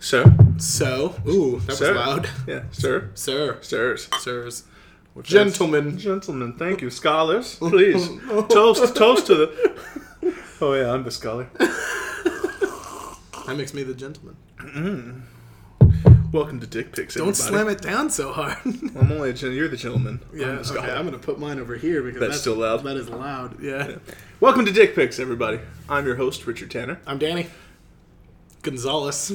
Sir? Ooh, that Sir. was loud. Yeah, sir. Sirs. Which Gentlemen. Gentlemen, thank you. Scholars, please. Toast to the... Oh, yeah, I'm the scholar. That makes me the gentleman. Welcome to Dick Pics, Don't everybody. slam it down so hard. I'm only a you're the gentleman. Yeah, I'm the scholar. okay, I'm going to put mine over here because That's still loud. That is loud, yeah. Welcome to Dick Pics, everybody. I'm your host, Richard Tanner. I'm Danny Gonzalez.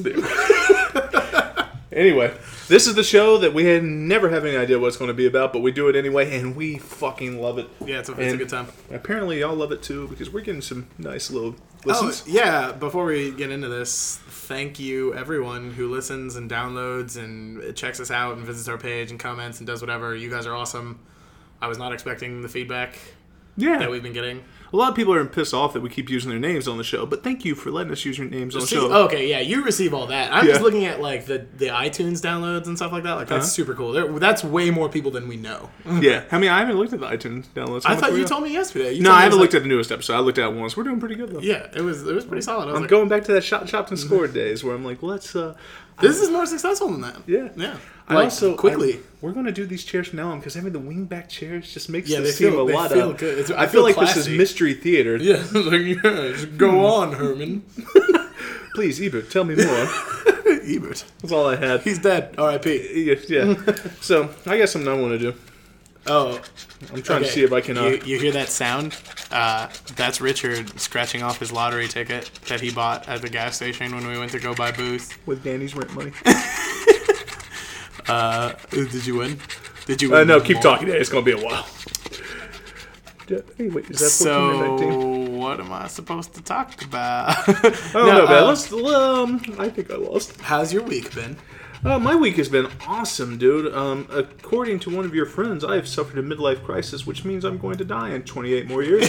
Anyway, this is the show that we had never have any idea what it's going to be about, but we do it anyway, and we fucking love it. Yeah, it's a good time. Apparently, y'all love it too, because we're getting some nice little listens. Oh, yeah, before we get into this, thank you everyone who listens and downloads and checks us out and visits our page and comments and does whatever. You guys are awesome. I was not expecting the feedback that we've been getting. A lot of people are pissed off that we keep using their names on the show, but thank you for letting us use your names on the show. Okay, yeah, you receive all that. I'm just looking at like the iTunes downloads and stuff like that. Like that's super cool. That's way more people than we know. Yeah, I mean, I haven't looked at the iTunes downloads. I thought you told me yesterday. No, I haven't looked at the newest episode. I looked at it once. We're doing pretty good though. Yeah, it was pretty solid. I'm going back to that shopped and scored days where I'm like, let's. This is more successful than that. Yeah. Quickly. We're going to do these chairs from now on because having the wingback chairs just makes they this seem feel a lot feel of. good. I feel like classy. This is mystery theater. Yeah, just go on, Herman. Please, Ebert, tell me more. Ebert. That's all I had. He's dead. R.I.P. Yeah. So I got something I want to do. Oh, I'm trying to see if I can. You hear that sound? That's Richard scratching off his lottery ticket that he bought at the gas station when we went to go buy booze. With Danny's rent money. Did you win? Did you win? No, keep talking. It's going to be a while. Hey, wait, is that so, what am I supposed to talk about? No, man. I think I lost. How's your week been? My week has been awesome, dude. According to one of your friends, I have suffered a midlife crisis, which means I'm going to die in 28 more years.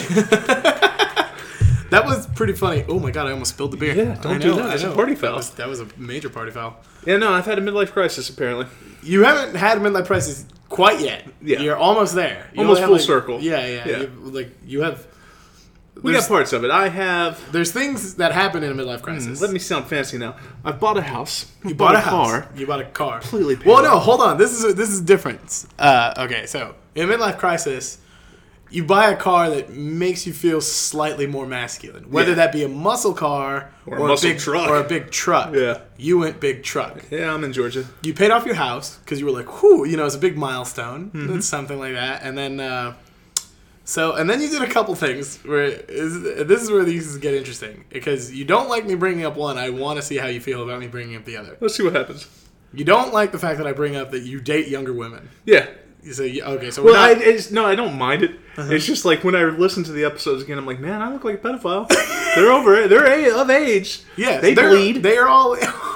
That was pretty funny. Oh my god, I almost spilled the beer. Yeah, don't do that. That's a party foul. That was a major party foul. Yeah, no, I've had a midlife crisis, apparently. You haven't had a midlife crisis quite yet. Yeah. You're almost there. You almost full circle. Yeah. You have... We got parts of it. There's things that happen in a midlife crisis. Let me sound fancy now. I've bought a house. You bought a car. You bought a car. Completely paid Well, no, hold on. This is different. Okay, so in a midlife crisis, you buy a car that makes you feel slightly more masculine. Whether that be a muscle car or a big truck. Yeah. You went big truck. Yeah, I'm in Georgia. You paid off your house because you were like, whew, it's a big milestone. Mm-hmm. It's something like that. And then... And then you did a couple things where this is where these get interesting because you don't like me bringing up one. I want to see how you feel about me bringing up the other. Let's see what happens. You don't like the fact that I bring up that you date younger women. Yeah. You say okay. So I don't mind it. Uh-huh. It's just like when I listen to the episodes again, I'm like, man, I look like a pedophile. They're over it. They're of age. Yeah, they bleed. They are all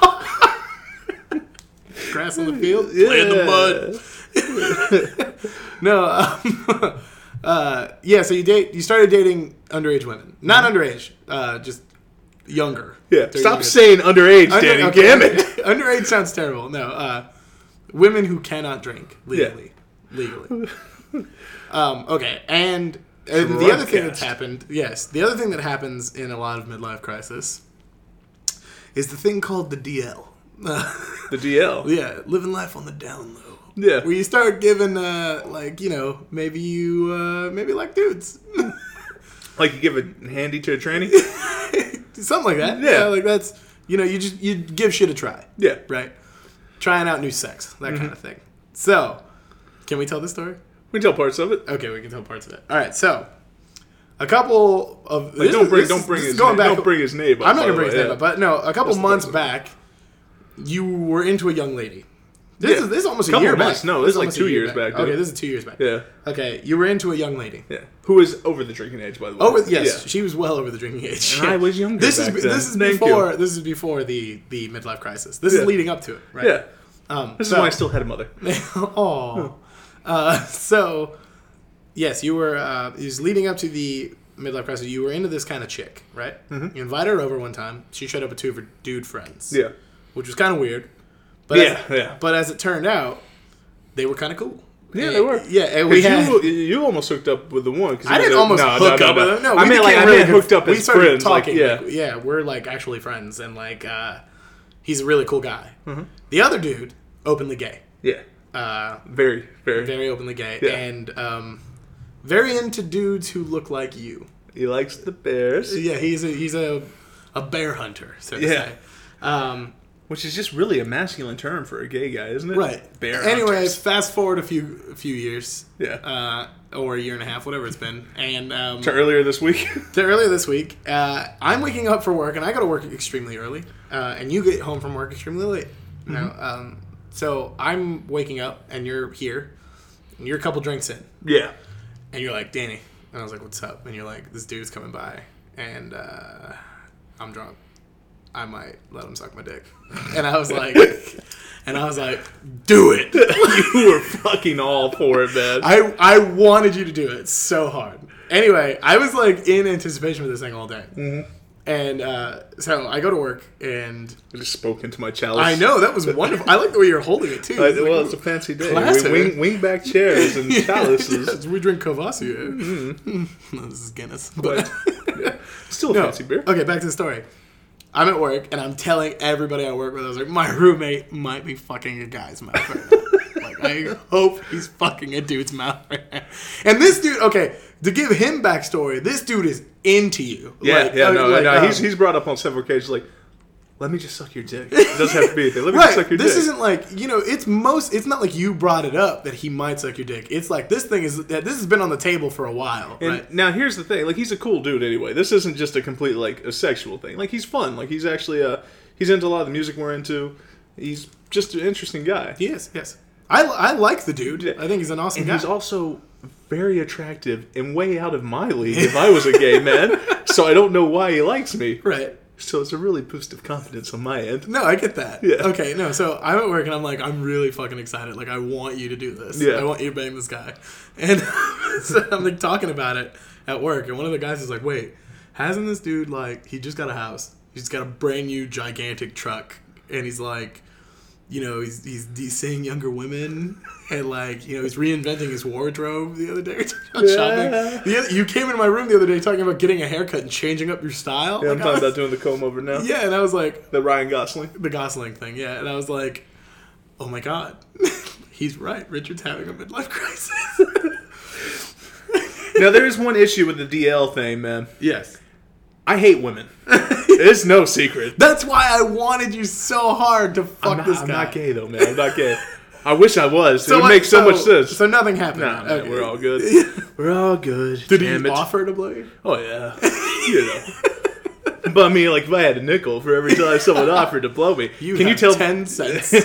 grass on the field, play in the mud. No. So you started dating underage women. Not underage, just younger. Yeah, stop saying underage, Danny. Okay. Damn it. Underage sounds terrible. No, women who cannot drink legally. Okay, and the other thing that's happened, the other thing that happens in a lot of midlife crisis is the thing called the DL. The DL? Yeah, living life on the down low. Yeah. Where you start giving, maybe you like dudes. Like you give a handy to a tranny? Something like that. Yeah, like that's, you give shit a try. Yeah. Right? Trying out new sex, that kind of thing. So, can we tell this story? We can tell parts of it. Okay, we can tell parts of it. All right, so, a couple of... don't bring his name up. I'm not going to bring his name up, but no, a couple months back, you were into a young lady. This is almost a year back. No, this is like 2 years back. Dude. Okay, this is 2 years back. Yeah. Okay, you were into a young lady. Yeah. Who was over the drinking age, by the way. Yes, she was well over the drinking age. And I was younger This back then. This is before the midlife crisis. This is leading up to it, right? Yeah. This is why I still had a mother. Oh. Yes, you were. It was leading up to the midlife crisis. You were into this kind of chick, right? Mm-hmm. You invited her over one time. She showed up with two of her dude friends. Yeah. Which was kind of weird. But But as it turned out, they were kind of cool. Yeah, they were. Yeah, and you almost hooked up with the one. I didn't almost hook up with them. No, I mean, hooked up as friends. Talking. Like, we're like actually friends, and like, He's a really cool guy. Mhm. The other dude, openly gay. Yeah. Very, very. Very openly gay. Yeah. And very into dudes who look like you. He likes the bears. Yeah, he's a bear hunter, so to Yeah. say. Which is just really a masculine term for a gay guy, isn't it? Right. Bear Anyways, hunters. fast forward a few years. Yeah. Or a year and a half, whatever it's been. And To earlier this week. to earlier this week, I'm waking up for work, and I go to work extremely early. And you get home from work extremely late. Mm-hmm. So I'm waking up, and you're here, and you're a couple drinks in. Yeah. And you're like, Danny. And I was like, what's up? And you're like, this dude's coming by, and I'm drunk. I might let him suck my dick. And I was like, do it. You were fucking all for it, man. I wanted you to do it so hard. Anyway, I was like in anticipation for this thing all day. Mm-hmm. And so I go to work, and I just spoke into my chalice. I know, that was wonderful. I like the way you're holding it, too. Well, it's a fancy day. Classic. Wing back chairs and chalices. Yes, we drink Kvass. No, this is Guinness. But yeah, still a fancy beer. Okay, back to the story. I'm at work, and I'm telling everybody I work with, I was like, my roommate might be fucking a guy's mouth right now. Like, I hope he's fucking a dude's mouth right now. And this dude, okay, to give him backstory, this dude is into you. He's brought up on several occasions, like, let me just suck your dick. It doesn't have to be anything. Let me just suck your dick. This isn't like, it's not like you brought it up that he might suck your dick. It's like, this has been on the table for a while. And right? now here's the thing, like, he's a cool dude anyway. This isn't just a complete, like, a sexual thing. Like, he's fun. Like, he's actually, he's into a lot of the music we're into. He's just an interesting guy. He is, yes. I like the dude. I think he's an awesome guy. And he's also very attractive and way out of my league if I was a gay man. So I don't know why he likes me. Right. So it's a really boost of confidence on my end. No, I get that. Yeah. Okay, no, so I'm at work and I'm like, I'm really fucking excited. Like, I want you to do this. Yeah. I want you to bang this guy. And so I'm like talking about it at work, and one of the guys is like, wait, hasn't this dude, like, he just got a house. He's got a brand new gigantic truck. And he's like, he's seeing younger women, and like, he's reinventing his wardrobe the other day. Shopping. You came into my room the other day talking about getting a haircut and changing up your style. Yeah, I'm talking about doing the comb over now. Yeah, and I was like, The Ryan Gosling. the Gosling thing, yeah. And I was like, oh my god, he's right. Richard's having a midlife crisis. Now, there is one issue with the DL thing, man. Yes. I hate women. It's no secret. That's why I wanted you so hard to fuck this guy. I'm not gay, though, man. I'm not gay. I wish I was. So it would make so much sense. So nothing happened. Nah, man, Okay. we're all good. We're all good. Did Damn he it. offer to blow you? Oh, yeah. But I mean, like, if I had a nickel for every time someone offered to blow me, can you tell 10 cents?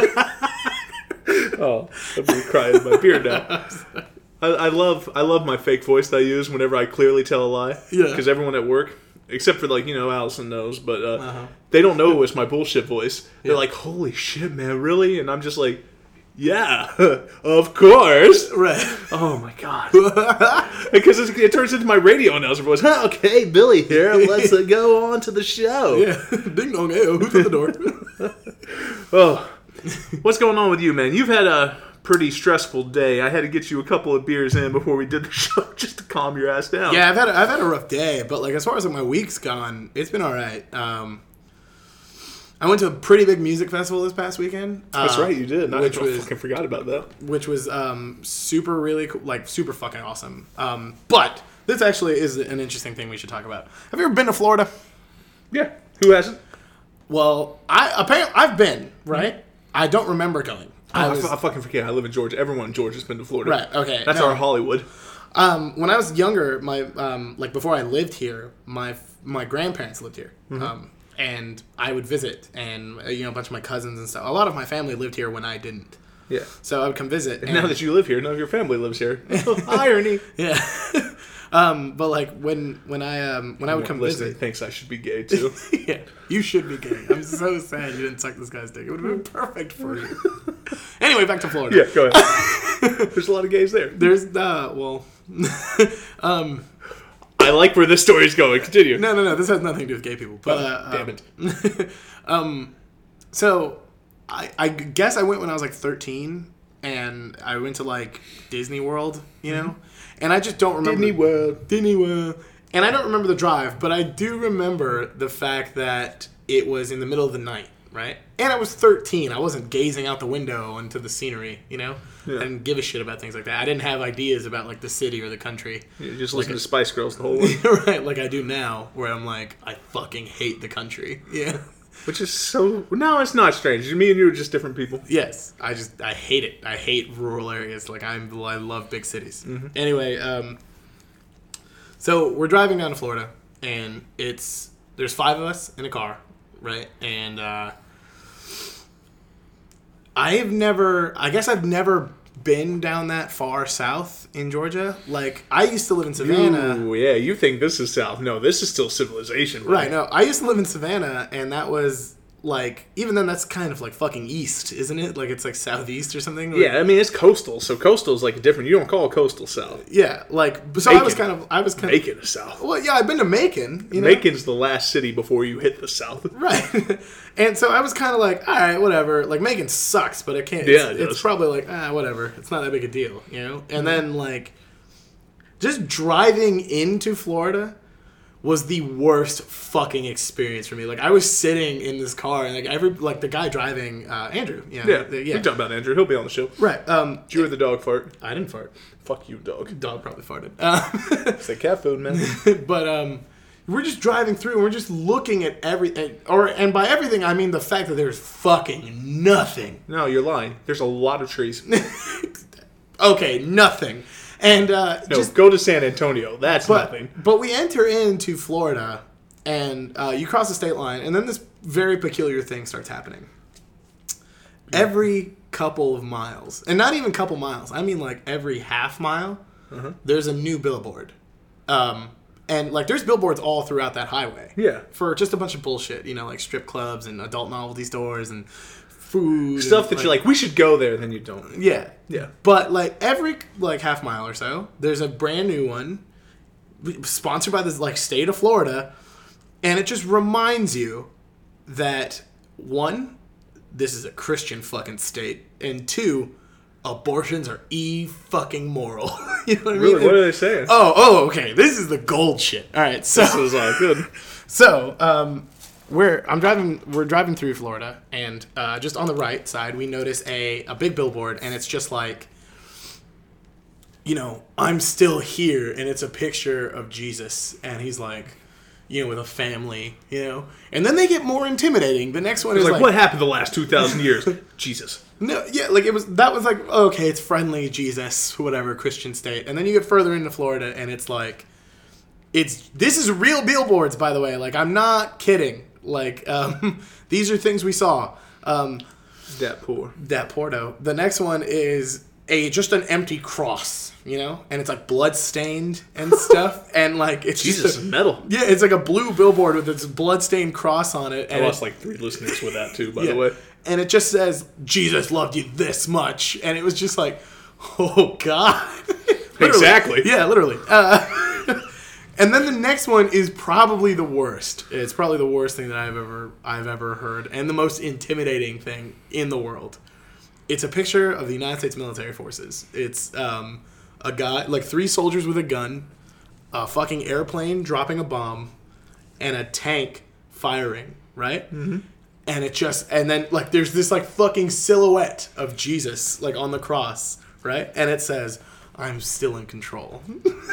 Oh, I'm gonna cry in my beer now. I love my fake voice that I use whenever I clearly tell a lie. Yeah. Because everyone at work, except for like Allison knows, but they don't know it's my bullshit voice. They're like, "Holy shit, man, really?" And I'm just like, "Yeah, of course." Right. Oh my god. Because it turns into my radio announcer voice. Huh, okay, Billy here. Let's go on to the show. Yeah. Ding dong. Hey, who's at the door? Oh, what's going on with you, man? You've had a pretty stressful day. I had to get you a couple of beers in before we did the show just to calm your ass down. Yeah, I've had a rough day, but like as far as like my week's gone, it's been all right. I went to a pretty big music festival this past weekend. That's right, you did. I fucking forgot about that. Which was super really cool, like super fucking awesome. But this actually is an interesting thing we should talk about. Have you ever been to Florida? Yeah. Who hasn't? Well, I've been, right? I don't remember going. I fucking forget. I live in Georgia. Everyone in Georgia's been to Florida. Right, okay. That's our Hollywood. When I was younger, my like before I lived here, my grandparents lived here. Mm-hmm. And I would visit, and a bunch of my cousins and stuff. A lot of my family lived here when I didn't. Yeah. So I would come visit. And now that you live here, none of your family lives here. Irony. Yeah. But like when I would come visit, thinks I should be gay too. yeah, you should be gay. I'm so sad you didn't suck this guy's dick. It would have been perfect for you. Anyway, back to Florida. Yeah, go ahead. There's a lot of gays there. There's I like where this story's going. Continue. No. This has nothing to do with gay people. But damn it. So I guess I went when I was like 13, and I went to like Disney World, and I just don't remember Disney World, and I don't remember the drive, but I do remember the fact that it was in the middle of the night. right? And I was 13. I wasn't gazing out the window into the scenery, you know? Yeah. I didn't give a shit about things like that. I didn't have ideas about, like, the city or the country. You just listen to Spice Girls the whole way. Right, like I do now, where I'm like, I fucking hate the country. Yeah. Which is so... No, it's not strange. Me and you are just different people. Yes. I hate it. I hate rural areas. Like, I love big cities. Mm-hmm. Anyway, so we're driving down to Florida, and there's 5 of us in a car, right? And I've never been down that far south in Georgia. Like, I used to live in Savannah. Ooh, yeah, you think this is south. No, this is still civilization. Right, no, I used to live in Savannah, and that was, like, even then that's kind of, like, fucking east, isn't it? Like, it's, like, southeast or something? Like, yeah, I mean, it's coastal, so coastal is, like, different. You don't call coastal south. Yeah, like, so Macon. I was kind of... Macon is south. Well, yeah, I've been to Macon, you know? Macon's the last city before you hit the south. Right. And so I was kind of like, all right, whatever. Like, Macon sucks, but it can't... Yeah, it's probably like, whatever. It's not that big a deal, you know? And then, like, just driving into Florida was the worst fucking experience for me. Like, I was sitting in this car, and, like, the guy driving, Andrew. You know, Yeah, we talk about Andrew. He'll be on the show. Right. Did you hear the dog fart? I didn't fart. Fuck you, dog. Dog probably farted. It's like cat food, man. But, we're just driving through, and we're just looking at everything. And by everything, I mean the fact that there's fucking nothing. No, you're lying. There's a lot of trees. Okay, nothing. And go to San Antonio. That's nothing. But we enter into Florida, and you cross the state line, and then this very peculiar thing starts happening. Yeah. Every couple of miles, and not even couple miles, I mean like every half mile, there's a new billboard. And, like, there's billboards all throughout that highway. Yeah. For just a bunch of bullshit, you know, like strip clubs and adult novelty stores and food. Stuff that you're like, we should go there, and then you don't. Yeah. Yeah. But, like, every, like, half mile or so, there's a brand new one sponsored by the, like, state of Florida, and it just reminds you that, 1, this is a Christian fucking state, and 2, abortions are fucking moral. You know what I mean? Really? What are they saying? Oh, okay. This is the gold shit. All right, so this is good. So, we're driving through Florida, and just on the right side, we notice a big billboard, and it's just like, you know, I'm still here, and it's a picture of Jesus, and he's like, you know, with a family, you know, and then they get more intimidating. The next one is like, what happened the last 2,000 years? Jesus. No, yeah, like that was like, okay, it's friendly Jesus, whatever, Christian state. And then you get further into Florida, and it's like, this is real billboards, by the way. Like, I'm not kidding. Like, these are things we saw. That poor though. The next one is just an empty cross, you know, and it's like blood stained and stuff, and like it's Jesus just metal. Yeah, it's like a blue billboard with this blood stained cross on it. And I lost like 3 listeners with that too, by the way. And it just says, Jesus loved you this much. And it was just like, oh, God. Exactly. Yeah, literally. And then the next one is probably the worst. It's probably the worst thing that I've ever heard, and the most intimidating thing in the world. It's a picture of the United States military forces. It's a guy, like 3 soldiers with a gun, a fucking airplane dropping a bomb, and a tank firing, right? Mm-hmm. And then, like, there's this, like, fucking silhouette of Jesus, like, on the cross, right? And it says, I'm still in control.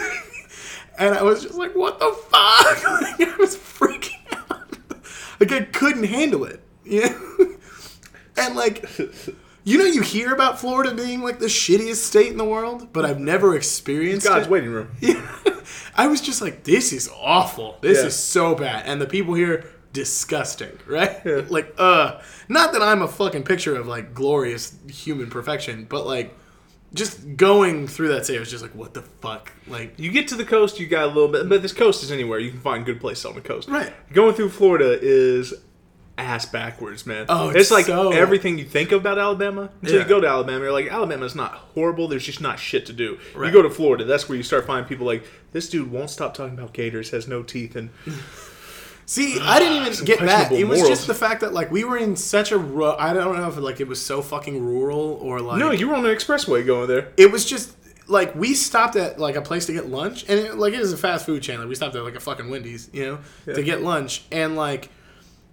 And I was just like, what the fuck? Like, I was freaking out. Like, I couldn't handle it. Yeah. And, like, you know, you hear about Florida being, like, the shittiest state in the world, but I've never experienced God's it. waiting room. Yeah. I was just like, this is awful. This is so bad. And the people here, disgusting, right? Yeah. Like, not that I'm a fucking picture of, like, glorious human perfection, but, like, just going through that state, I was just like, what the fuck? Like, you get to the coast, you got a little bit, but this coast is anywhere. You can find good places on the coast. Right. Going through Florida is ass backwards, man. Oh, it's like so... everything you think about Alabama until you go to Alabama. You're like, Alabama's not horrible. There's just not shit to do. Right. You go to Florida, that's where you start finding people like, this dude won't stop talking about gators, has no teeth, and... See, I didn't even get that. It was just the fact that, like, we were in such a... I don't know if, like, it was so fucking rural or, like... No, you were on the expressway going there. It was just... Like, we stopped at, like, a place to get lunch, and, it was a fast food chain. Like, we stopped at, like, a fucking Wendy's, you know, to get lunch. And, like,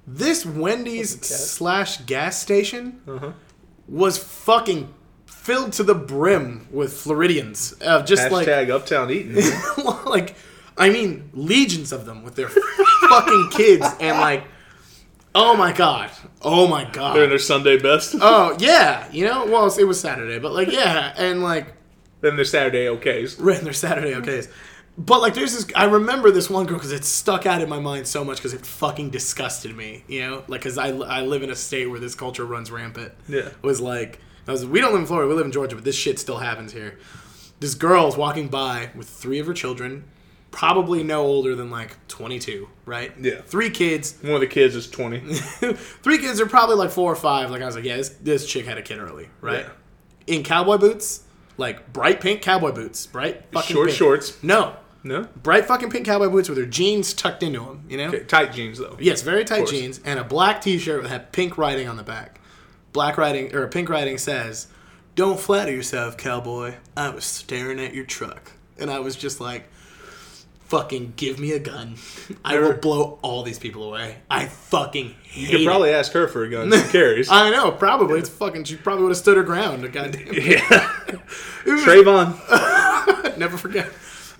This Wendy's / gas station was fucking filled to the brim with Floridians. Just Hashtag Uptown Eating. like, I mean, legions of them with their fucking kids and like, oh my god. They're in their Sunday best. Oh yeah, well it was Saturday, but like yeah, and like. Then their Saturday okays. Right, their Saturday okays. But like, there's this. I remember this one girl because it stuck out in my mind so much because it fucking disgusted me. Like because I live in a state where this culture runs rampant. Yeah, was like we don't live in Florida, we live in Georgia, but this shit still happens here. This girl's walking by with 3 of her children, probably no older than like 22, right? Yeah, 3 kids. One of the kids is 20. 3 kids are probably like 4 or 5. Like I was like, yeah, this chick had a kid early, right? Yeah. In cowboy boots. Like, bright pink cowboy boots. Bright fucking short pink. Shorts. No. No? Bright fucking pink cowboy boots with their jeans tucked into them, Okay, tight jeans, though. Yes, very tight jeans. And a black t-shirt that had pink writing on the back. Pink writing says, "Don't flatter yourself, cowboy. I was staring at your truck." And I was just like, fucking give me a gun. I will blow all these people away. I fucking hate You could probably ask her for a gun. She carries. I know, probably. It's fucking. She probably would have stood her ground. Goddamn. Yeah. Trayvon. Never forget.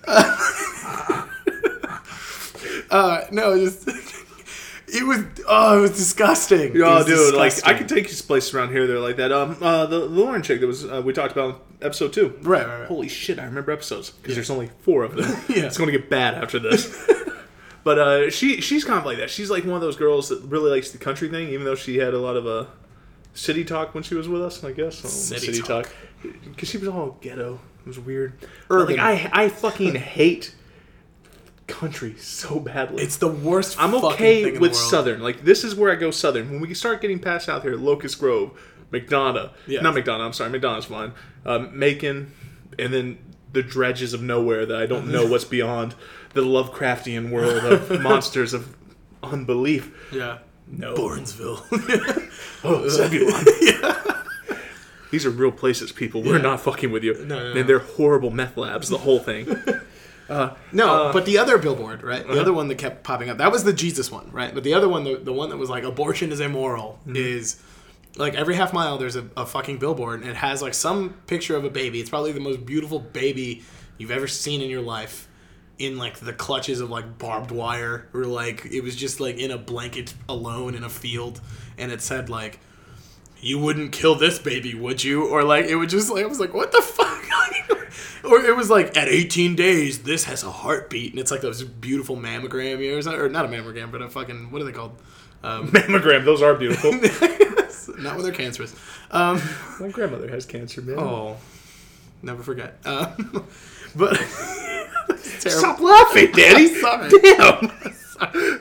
No, just it was disgusting. Oh, dude, like I could take you places around here. They're like that. The Lauren chick that was we talked about in episode 2. Right. Holy shit, I remember episodes because there's only 4 of them. Yeah, it's going to get bad after this. But she's kind of like that. She's like one of those girls that really likes the country thing, even though she had a lot of city talk when she was with us. I guess city talk because she was all ghetto. It was weird. Urban. Like, I fucking hate country so badly. It's the worst. I'm fucking okay thing in with the world. Southern. Like, this is where I go Southern. When we start getting past out here, Locust Grove, McDonough. Yes. Not McDonough, I'm sorry. McDonough's fine. Macon, and then the dredges of nowhere that I don't know what's beyond the Lovecraftian world of monsters of unbelief. Yeah. No. Bornsville. Oh, Zebulon. Yeah. These are real places, people. We're not fucking with you. No. And they're horrible meth labs, the whole thing. But the other billboard, right? The other one that kept popping up, that was the Jesus one, right? But the other one, the one that was like, abortion is immoral, is like every half mile there's a fucking billboard, and it has like some picture of a baby. It's probably the most beautiful baby you've ever seen in your life, in like the clutches of like barbed wire, or like it was just like in a blanket alone in a field, and it said like, "You wouldn't kill this baby, would you?" Or like, it would just like, I was like, what the fuck? Or it was like, at 18 days, this has a heartbeat. And it's like those beautiful mammogram ears. Or not a mammogram, but a fucking, what are they called? Mammogram, those are beautiful. Not when they're cancerous. My grandmother has cancer, man. Oh, never forget. But stop laughing, Daddy. Sorry. Damn. Sorry.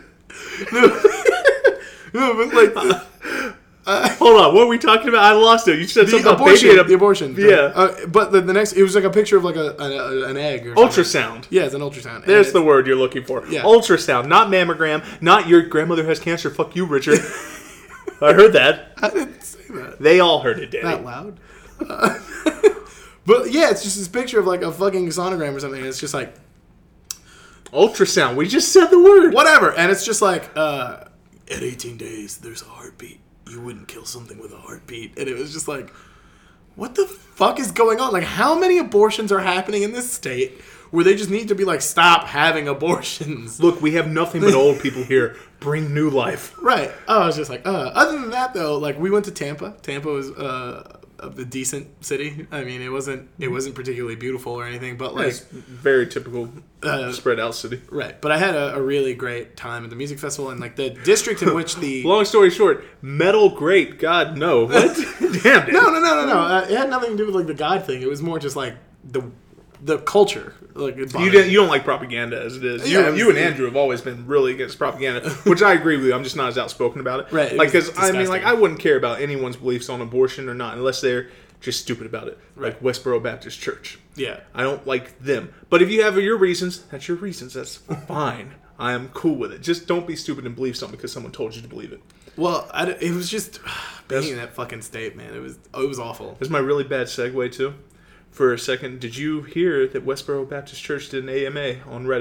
No, but like... hold on, what are we talking about? I lost it. You said something about the abortion. Yeah. But the next, it was like a picture of like an egg or ultrasound. Something. Yeah, it's an ultrasound. There's the word you're looking for. Yeah. Ultrasound, not mammogram, not your grandmother has cancer. Fuck you, Richard. I heard that. I didn't say that. They all heard it, Daddy. Not loud. But yeah, it's just this picture of like a fucking sonogram or something. And it's just like ultrasound. We just said the word. Whatever. And it's just like at 18 days, there's a heartbeat. You wouldn't kill something with a heartbeat. And it was just like, what the fuck is going on? Like, how many abortions are happening in this state where they just need to be like, stop having abortions? Look, we have nothing but old people here. Bring new life. Right. I was just like, other than that, though, like, we went to Tampa. Tampa was a decent city. I mean, it wasn't particularly beautiful or anything, but like... It's very typical spread out city. Right. But I had a really great time at the music festival, and like the district in which the... Long story short, metal great. God, no. What? Damn, dude. No. It had nothing to do with like the God thing. It was more just like the culture. Like you don't like propaganda as it is. Yeah, you and Andrew have always been really against propaganda, which I agree with you. I'm just not as outspoken about it. Right. Like, because I mean, like, I wouldn't care about anyone's beliefs on abortion or not unless they're just stupid about it. Right. Like Westboro Baptist Church. Yeah. I don't like them. But if you have your reasons, that's your reasons. That's fine. I am cool with it. Just don't be stupid and believe something because someone told you to believe it. Well, it was just being in that fucking state, man. It was awful. This is my really bad segue too. For a second, did you hear that Westboro Baptist Church did an AMA on Reddit?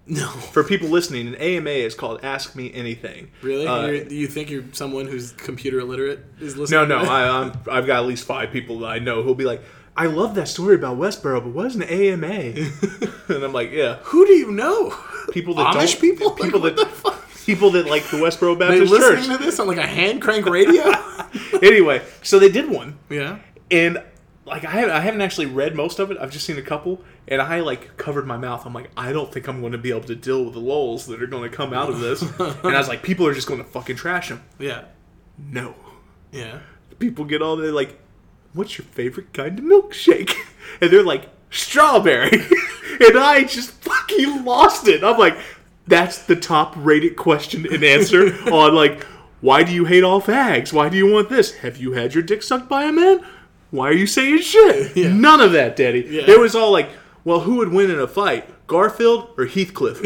No. For people listening, an AMA is called Ask Me Anything. Really? Do you think you're someone who's computer illiterate is listening? No. I've got at least 5 people that I know who'll be like, I love that story about Westboro, but what is an AMA? And I'm like, yeah. Who do you know? People that Amish people? People like, people that like the Westboro they Baptist listening Church. to this on like a hand crank radio? Anyway, so they did one. Yeah. And like I haven't actually read most of it. I've just seen a couple, and I like covered my mouth. I'm like, I don't think I'm going to be able to deal with the lulls that are going to come out of this. And I was like, people are just going to fucking trash him. Yeah. No. Yeah. People get all, they're like, what's your favorite kind of milkshake? And they're like, strawberry. And I just fucking lost it. I'm like, that's the top rated question and answer on like, why do you hate all fags? Why do you want this? Have you had your dick sucked by a man? Why are you saying shit? Yeah. None of that, Daddy. Yeah. It was all like, well, who would win in a fight? Garfield or Heathcliff?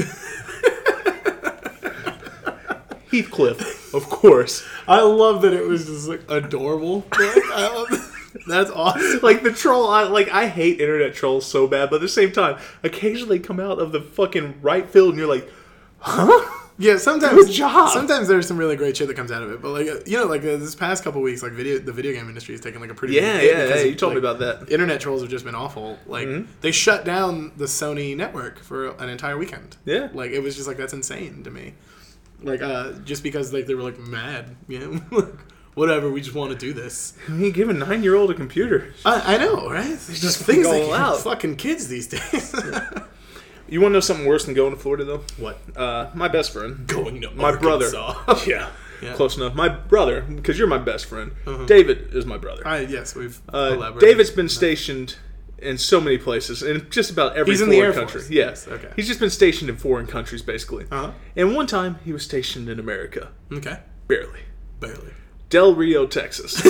Heathcliff, of course. I love that it was just like adorable. I love that. That's awesome. Like the troll, I hate internet trolls so bad, but at the same time, occasionally they come out of the fucking right field and you're like, huh? Yeah, sometimes. Good job. Sometimes there's some really great shit that comes out of it, but like this past couple weeks, like the video game industry has taken like a pretty big hit. You told me about that. Internet trolls have just been awful. Like they shut down the Sony network for an entire weekend. Yeah, like it was just like that's insane to me. Like just because like they were like mad, you know. Whatever, we just want to do this. I mean, give a 9-year-old a computer. I know, right? It's just things they give fucking kids these days. You want to know something worse than going to Florida, though? What? My best friend. Going to my Arkansas. Brother. Yeah, close enough. My brother, because you're my best friend. David is my brother. Yes, we've elaborated. David's been stationed in so many places, in just about every foreign country. Yes. Okay. He's just been stationed in foreign countries, basically. And one time, he was stationed in America. Okay. Barely. Del Rio, Texas.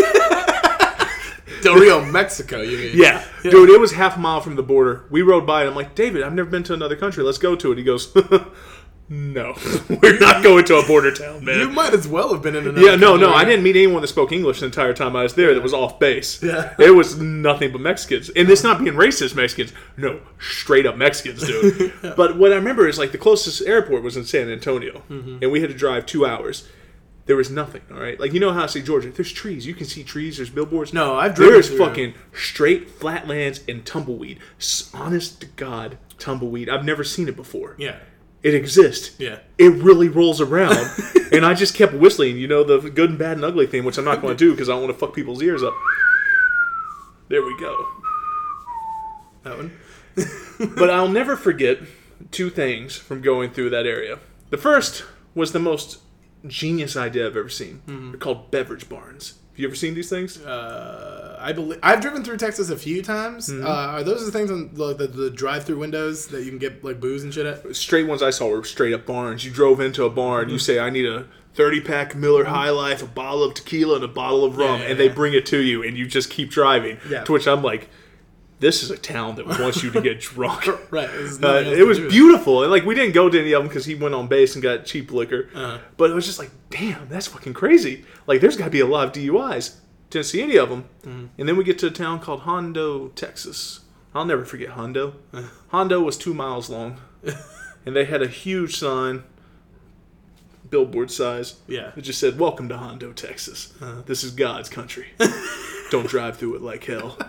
Del Rio, Mexico, you mean? Yeah. Dude, it was half a mile from the border. We rode by it. I'm like, David, I've never been to another country. Let's go to it. He goes, no. We're not going to a border town, man. You might as well have been in another country. No. I didn't meet anyone that spoke English the entire time I was there that was off base. Yeah. It was nothing but Mexicans. And it's not being racist Mexicans. No, straight up Mexicans, dude. But what I remember is, like, the closest airport was in San Antonio. And we had to drive 2 hours. There was nothing, all right? Like, you know how I say Georgia, there's trees. You can see trees. There's billboards. No, I've driven There's fucking straight flatlands and tumbleweed. Honest to God, tumbleweed. I've never seen it before. Yeah. It exists. Yeah. It really rolls around. And I just kept whistling, you know, the good and bad and ugly thing, which I'm not going to do because I don't want to fuck people's ears up. There we go. That one. But I'll never forget 2 things from going through that area. The first was the most genius idea I've ever seen. They're called beverage barns. Have you ever seen these things? I believe I've driven through Texas a few times. Are those the things on the drive-through windows that you can get like booze and shit at? Straight ones I saw were straight up barns. You drove into a barn, you say, I need a 30-pack Miller High Life, a bottle of tequila, and a bottle of rum, and they bring it to you, and you just keep driving. Yeah. To which I'm like, this is a town that wants you to get drunk. Right. It was beautiful. And, like, we didn't go to any of them because he went on base and got cheap liquor. But it was just like, damn, that's fucking crazy. Like, there's got to be a lot of DUIs. Didn't see any of them. And then we get to a town called Hondo, Texas. I'll never forget Hondo. Hondo was 2 miles long. And they had a huge sign, billboard size. Yeah. It just said, welcome to Hondo, Texas. This is God's country. Don't drive through it like hell.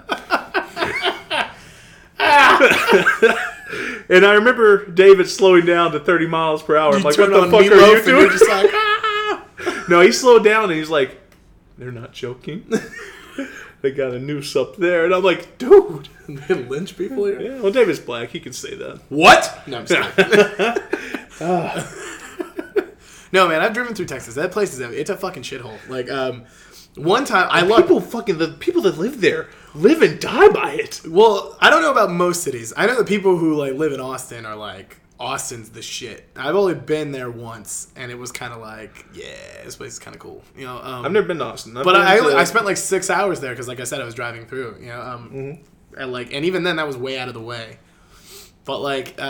And I remember David slowing down to 30 miles per hour. I'm like, what the fuck are you doing? Just like, No, he slowed down and he's like, they're not joking. They got a noose up there. And I'm like, dude. They lynch people here? Yeah, well, David's black. He can say that. What? No, I'm just No, man, I've driven through Texas. That place it's a fucking shithole. Like, one time, the people that live there live and die by it. Well, I don't know about most cities. I know the people who like live in Austin are like, Austin's the shit. I've only been there once, and it was kind of like, yeah, this place is kind of cool. You know, I've never been to Austin, I spent like 6 hours there because, like I said, I was driving through. You know, and even then, that was way out of the way. But like,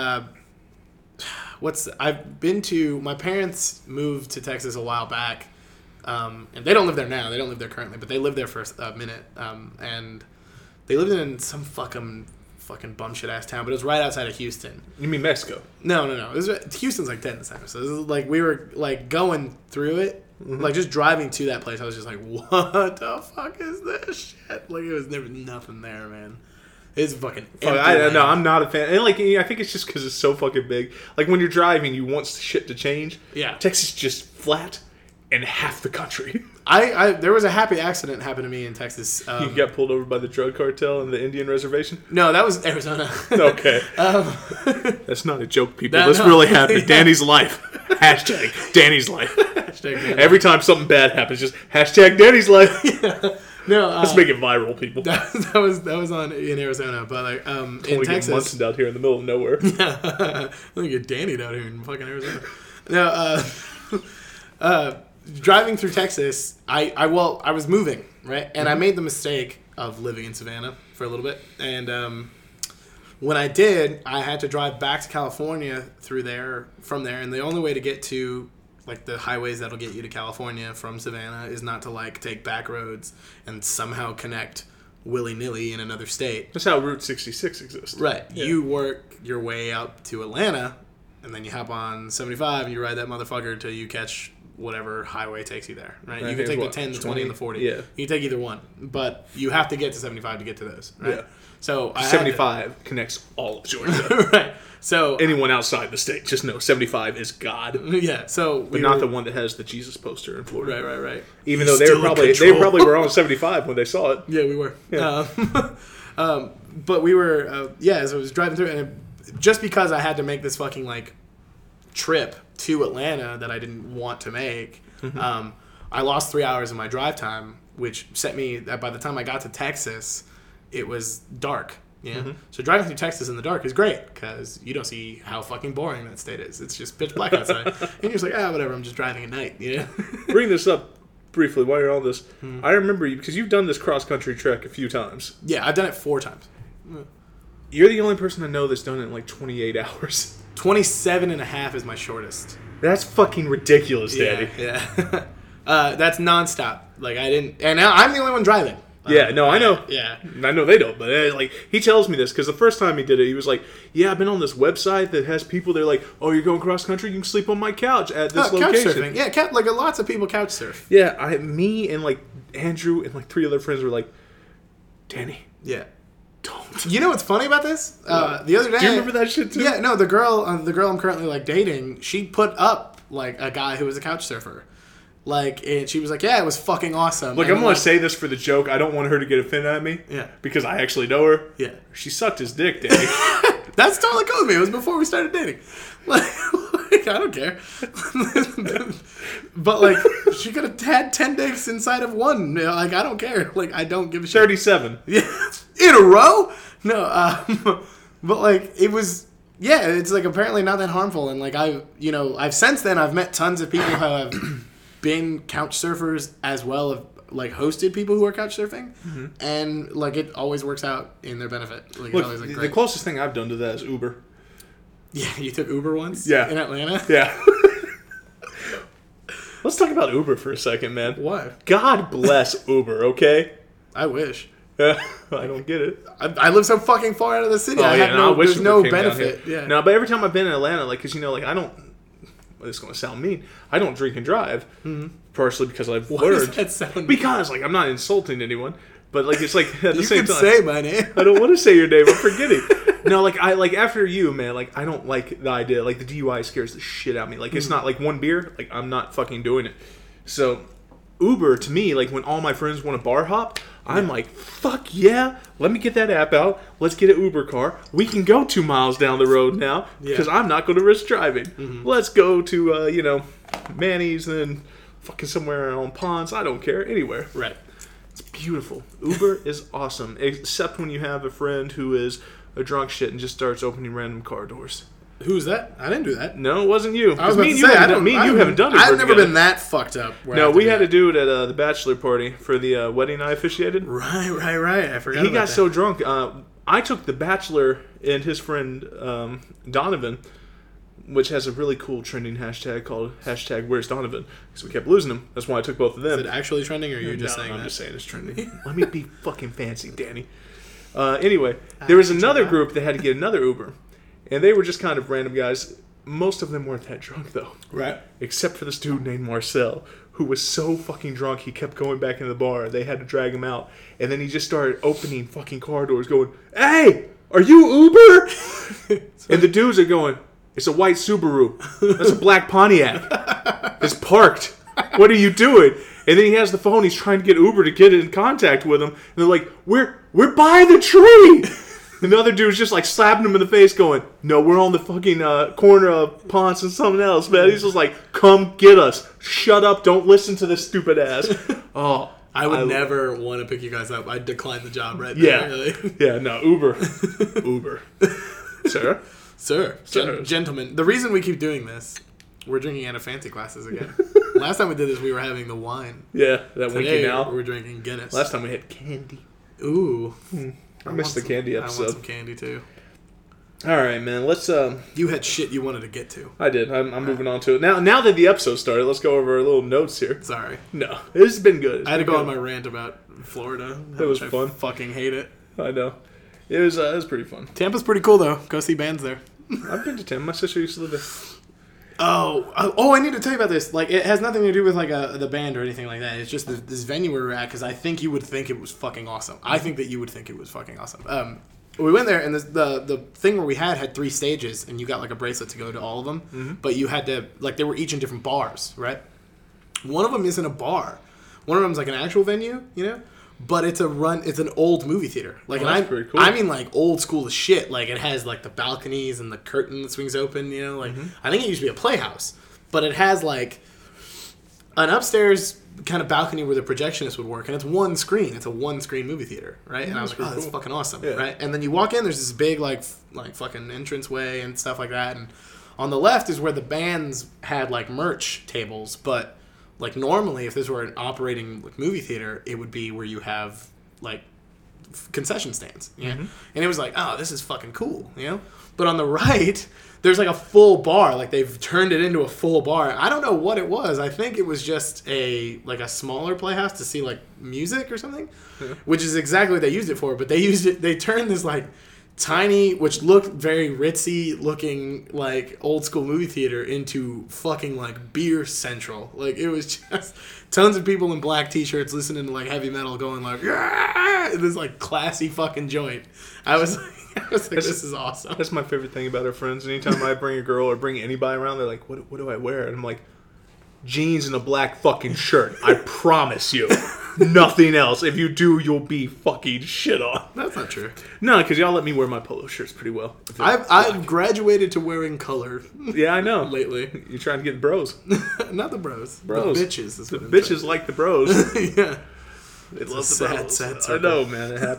I've been to. My parents moved to Texas a while back. And they don't live there now. They don't live there currently, but they lived there for a minute. And they lived in some fucking fucking bum shit ass town, but it was right outside of Houston. You mean Mexico? No. Houston's like dead in the center. So this is like we were like going through it, like just driving to that place. I was just like, what the fuck is this shit? Like there was nothing there, man. It's fucking empty. No, I'm not a fan. And like, I think it's just because it's so fucking big. Like when you're driving, you want shit to change. Yeah. Texas just flat and half the country. There was a happy accident happened to me in Texas. You got pulled over by the drug cartel in the Indian reservation? No, that was Arizona. Okay. That's not a joke, people. This really happened. Yeah. Danny's life. Hashtag Danny's life. Hashtag Danny's Every time something bad happens, just hashtag Danny's life. Yeah. No, let's make it viral, people. That was in Arizona, but like in Texas, Munson out here in the middle of nowhere. Yeah, let me get Danny down here in fucking Arizona. No, driving through Texas, I was moving, right, and I made the mistake of living in Savannah for a little bit, and when I did, I had to drive back to California from there, and the only way to get to like the highways that'll get you to California from Savannah is not to like take back roads and somehow connect willy-nilly in another state. That's how Route 66 exists. Right. Yeah. You work your way up to Atlanta, and then you hop on 75 and you ride that motherfucker until you catch whatever highway takes you there. Right. You can take the 10, the 20, and the 40. Yeah. You can take either one, but you have to get to 75 to get to those. Right. Yeah. So 75 connects all of Georgia. Right. So anyone outside the state, just know 75 is God. Yeah. So but not the one that has the Jesus poster in Florida. Right. Even though they probably were on 75 when they saw it. Yeah, we were. Yeah. But we were. So I was driving through, and just because I had to make this fucking like trip to Atlanta that I didn't want to make, I lost 3 hours of my drive time, which set me. By the time I got to Texas, it was dark. Yeah. So driving through Texas in the dark is great because you don't see how fucking boring that state is. It's just pitch black outside. And you're just like, whatever, I'm just driving at night. You know? Bring this up briefly while you're on this. I remember you, because you've done this cross-country trek a few times. Yeah, I've done it 4 times. You're the only person I know that's done it in like 28 hours. 27 and a half is my shortest. That's fucking ridiculous, Daddy. Yeah. That's nonstop. Like, I didn't... And now I'm the only one driving. Yeah, no, I know. Yeah. I know they don't, but like he tells me this because the first time he did it, he was like, yeah, I've been on this website that has people, they're like, oh, you're going cross country, you can sleep on my couch at this location. Couch surfing. Yeah, like lots of people couch surf. Yeah, me and like Andrew and like 3 other friends were like, Danny. Yeah. Don't. You know what's funny about this? The other day... Do you remember that shit too? Yeah, no, the girl I'm currently like dating, she put up like a guy who was a couch surfer. Like, and she was like, yeah, it was fucking awesome. Look, I'm going to say this for the joke. I don't want her to get offended at me. Yeah. Because I actually know her. Yeah. She sucked his dick, Danny. That's totally cool with me. It was before we started dating. Like I don't care. But, like, she could have had 10 dicks inside of one. You know, like, I don't care. Like, I don't give a shit. 37. Yeah. In a row? No. But, like, it was... Yeah, it's, like, apparently not that harmful. And, like, I've since then, I've met tons of people who have... been couch surfers as well as like hosted people who are couch surfing, and like it always works out in their benefit. Like, look, it's always, like, the closest thing I've done to that is Uber. Yeah, you took Uber once. Yeah, in Atlanta. Yeah. Let's talk about Uber for a second, man. Why? God bless Uber. Okay. I wish. I don't get it. I live so fucking far out of the city. There's no benefit. Yeah. No, but every time I've been in Atlanta, like, cause like I don't. It's going to sound mean. I don't drink and drive, partially because I've learned. That sound because, like, I'm not insulting anyone, but like it's like at the same time. You can say my name. I don't want to say your name. I'm forgetting. No, like after you, man. Like I don't like the idea. Like the DUI scares the shit out of me. Like it's not like one beer. Like I'm not fucking doing it. So Uber to me, like when all my friends want to bar hop, I'm like, fuck yeah, let me get that app out. Let's get an Uber car. We can go 2 miles down the road now because I'm not going to risk driving. Let's go to, Manny's and fucking somewhere on Ponds. I don't care. Anywhere. Right. It's beautiful. Uber is awesome, except when you have a friend who is a drunk shit and just starts opening random car doors. Who's that? I didn't do that. No, it wasn't you. I was about to say, me and you haven't done it. I've never been that fucked up. No, we had to do it at the bachelor party for the wedding I officiated. Right. I forgot. He got so drunk. I took the bachelor and his friend Donovan, which has a really cool trending hashtag called #Where's Donovan, because we kept losing him. That's why I took both of them. Is it actually trending, or are you just saying I'm that? just saying it's trending. Let me be fucking fancy, Danny. Anyway, there was another group that had to get another Uber. And they were just kind of random guys. Most of them weren't that drunk, though. Right. Except for this dude named Marcel, who was so fucking drunk he kept going back into the bar. They had to drag him out. And then he just started opening fucking car doors going, "Hey, are you Uber?" And the dudes are going, "It's a white Subaru. That's a black Pontiac. It's parked. What are you doing?" And then he has the phone. He's trying to get Uber to get in contact with him. And they're like, We're by the tree. And the other dude's just like slapping him in the face going, "No, we're on the fucking corner of Ponce and something else, man." He's just like, "Come get us. Shut up. Don't listen to this stupid ass." Oh, I would never want to pick you guys up. I'd decline the job right yeah. there. Really. Yeah, no, Uber. Uber. Sir, Gentlemen. The reason we keep doing this, we're drinking out of fancy glasses again. Last time we did this, we were having the wine. Yeah, that winky now. We're drinking Guinness. Last time we had candy. Ooh. I missed the candy episode. I want some candy too. All right, man. Let's. You had shit you wanted to get to. I did. I'm moving on to it now. Now that the episode started, let's go over our little notes here. Sorry. No, it's been good. I had to go on my rant about Florida. It was fun. I fucking hate it. I know. It was pretty fun. Tampa's pretty cool though. Go see bands there. I've been to Tampa. My sister used to live there. Oh! I need to tell you about this. Like, it has nothing to do with like the band or anything like that. It's just this venue we were at because I think you would think it was fucking awesome. I think that you would think it was fucking awesome. We went there and the thing where we had 3 stages and you got like a bracelet to go to all of them, but you had to like they were each in different bars, right? One of them isn't a bar. One of them's like an actual venue, you know. But it's an old movie theater. Like, that's pretty cool. I mean, like, old school as shit. Like, it has, like, the balconies and the curtain that swings open, you know? Like, I think it used to be a playhouse. But it has, like, an upstairs kind of balcony where the projectionist would work. And it's one screen. It's a one-screen movie theater, right? And I was like, oh, that's fucking awesome, right? And then you walk in, there's this big, like fucking entranceway and stuff like that. And on the left is where the bands had, like, merch tables, but... Like, normally, if this were an operating like, movie theater, it would be where you have, like, concession stands. Yeah? And it was like, oh, this is fucking cool, you know? But on the right, there's, like, a full bar. Like, they've turned it into a full bar. I don't know what it was. I think it was just a smaller playhouse to see, like, music or something, which is exactly what they used it for. But they turned this, like... tiny, which looked very ritzy looking, like, old school movie theater into fucking, like, beer central. Like, it was just tons of people in black t-shirts listening to, like, heavy metal going, like, yeah! This, like, classy fucking joint. I was like, this is awesome. That's my favorite thing about our friends. Anytime I bring a girl or bring anybody around, they're like, what do I wear? And I'm like, jeans and a black fucking shirt. I promise you. Nothing else. If you do, you'll be fucking shit on. That's not true. No, because y'all let me wear my polo shirts pretty well. I've graduated to wearing color. Yeah, I know. Lately. You're trying to get the bros. Not the bros. Bros. The bitches. The bitches like the bros. Yeah. They love the bros. Sad I know, man. It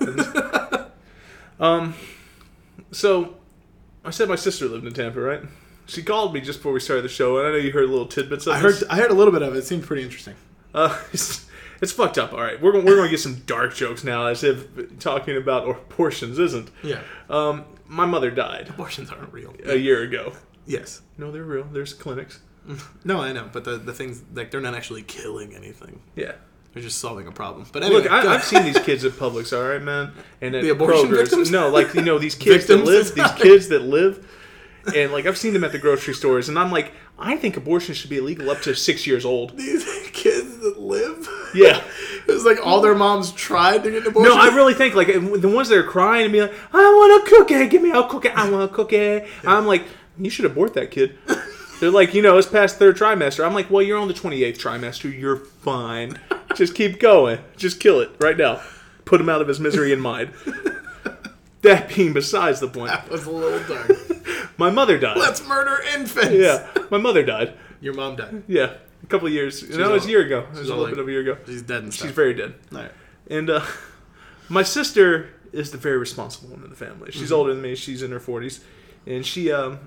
happens. So, I said my sister lived in Tampa, right? She called me just before we started the show, and I know you heard little tidbits of this. I heard a little bit of it. It seemed pretty interesting. It's fucked up. All right, we're going to get some dark jokes now, as if talking about abortions isn't. Yeah. My mother died. Abortions aren't real. A year ago. Yes. No, they're real. There's clinics. No, I know, but the things, like, they're not actually killing anything. Yeah. They're just solving a problem. But anyway, look, I've seen these kids at Publix, all right, man, and at the abortion Kroger's. victims. No, like, you know, these kids that live. These kids that live. And, like, I've seen them at the grocery stores, and I'm like, I think abortion should be illegal up to 6 years old. These kids that live? Yeah. It's like all their moms tried to get an abortion? No, I really think, like, the ones that are crying and be like, I want a cookie, give me a cookie, I want a cookie. Yeah. I'm like, you should abort that kid. They're like, you know, it's past 3rd trimester. I'm like, well, you're on the 28th trimester. You're fine. Just keep going. Just kill it right now. Put him out of his misery in mind. That being besides the point. That was a little dark. My mother died. Let's murder infants. Yeah, my mother died. Your mom died. Yeah, a couple of years. No, it was a year ago. It was a little bit of a year ago. She's dead and stuff. She's very dead. All right. And my sister is the very responsible one in the family. She's older than me. She's in her 40s. And she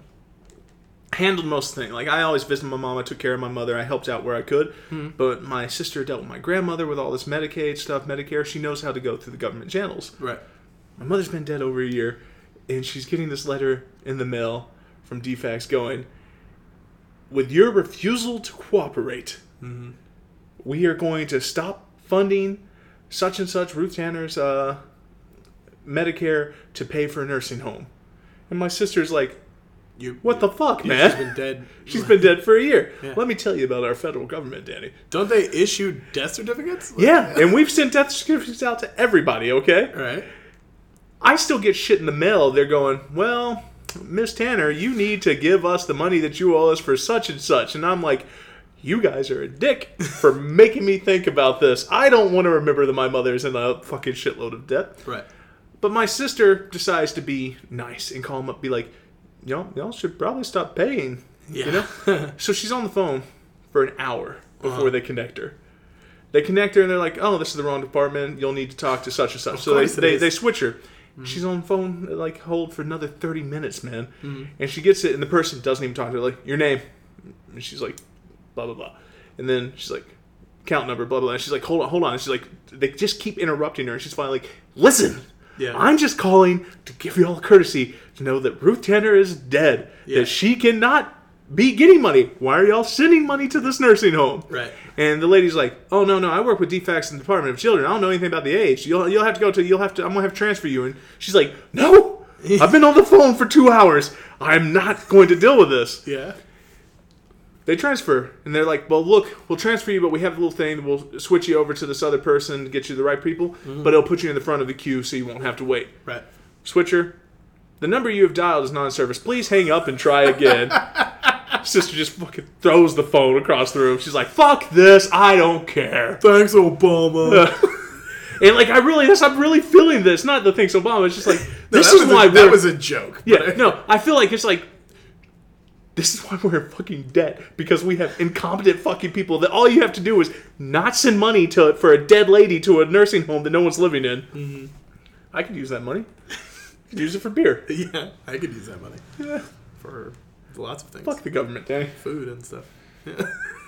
handled most things. Like, I always visited my mom. I took care of my mother. I helped out where I could. But my sister dealt with my grandmother with all this Medicaid stuff, Medicare. She knows how to go through the government channels. Right. My mother's been dead over a year. And she's getting this letter in the mail from DFACS going, with your refusal to cooperate, we are going to stop funding such and such Ruth Tanner's Medicare to pay for a nursing home. And my sister's like, what the fuck, man? She's been dead. She's been dead for a year. Yeah. Let me tell you about our federal government, Danny. Don't they issue death certificates? Yeah, and we've sent death certificates out to everybody, okay? All right. I still get shit in the mail. They're going, well, Miss Tanner, you need to give us the money that you owe us for such and such. And I'm like, you guys are a dick for making me think about this. I don't want to remember that my mother's in a fucking shitload of debt. Right. But my sister decides to be nice and call him up, be like, y'all should probably stop paying. Yeah. You know? So she's on the phone for an hour before they connect her. They connect her and they're like, oh, this is the wrong department. You'll need to talk to such and such. So they switch her. Mm-hmm. She's on the phone, like, hold for another 30 minutes, man. Mm-hmm. And she gets it and the person doesn't even talk to her. Like, your name. And she's like, blah, blah, blah. And then she's like, account number, blah, blah, blah. And she's like, hold on. And she's like, they just keep interrupting her. And she's finally like, listen. Yeah. I'm just calling to give you all a courtesy to know that Ruth Tanner is dead. Yeah. That she cannot be getting money. Why are y'all sending money to this nursing home? Right. And the lady's like, oh, no, I work with DFACS in the Department of Children. I don't know anything about the age. I'm going to have to transfer you. And she's like, no, I've been on the phone for 2 hours. I'm not going to deal with this. Yeah. They transfer, and they're like, well, look, we'll transfer you, but we have a little thing. We'll switch you over to this other person to get you the right people, but it'll put you in the front of the queue so you won't have to wait. Right. Switcher, the number you have dialed is non-service. Please hang up and try again. Sister just fucking throws the phone across the room. She's like, fuck this, I don't care. Thanks, Obama. And like, I'm really feeling this. Not the thanks, Obama. It's just like, that was a joke. Yeah, no, I feel like it's like, this is why we're in fucking debt, because we have incompetent fucking people that all you have to do is not send money for a dead lady to a nursing home that no one's living in. Mm-hmm. I could use that money. Use it for beer. Yeah, I could use that money. Yeah. For lots of things. Fuck the government, Danny. Food and stuff. Yeah.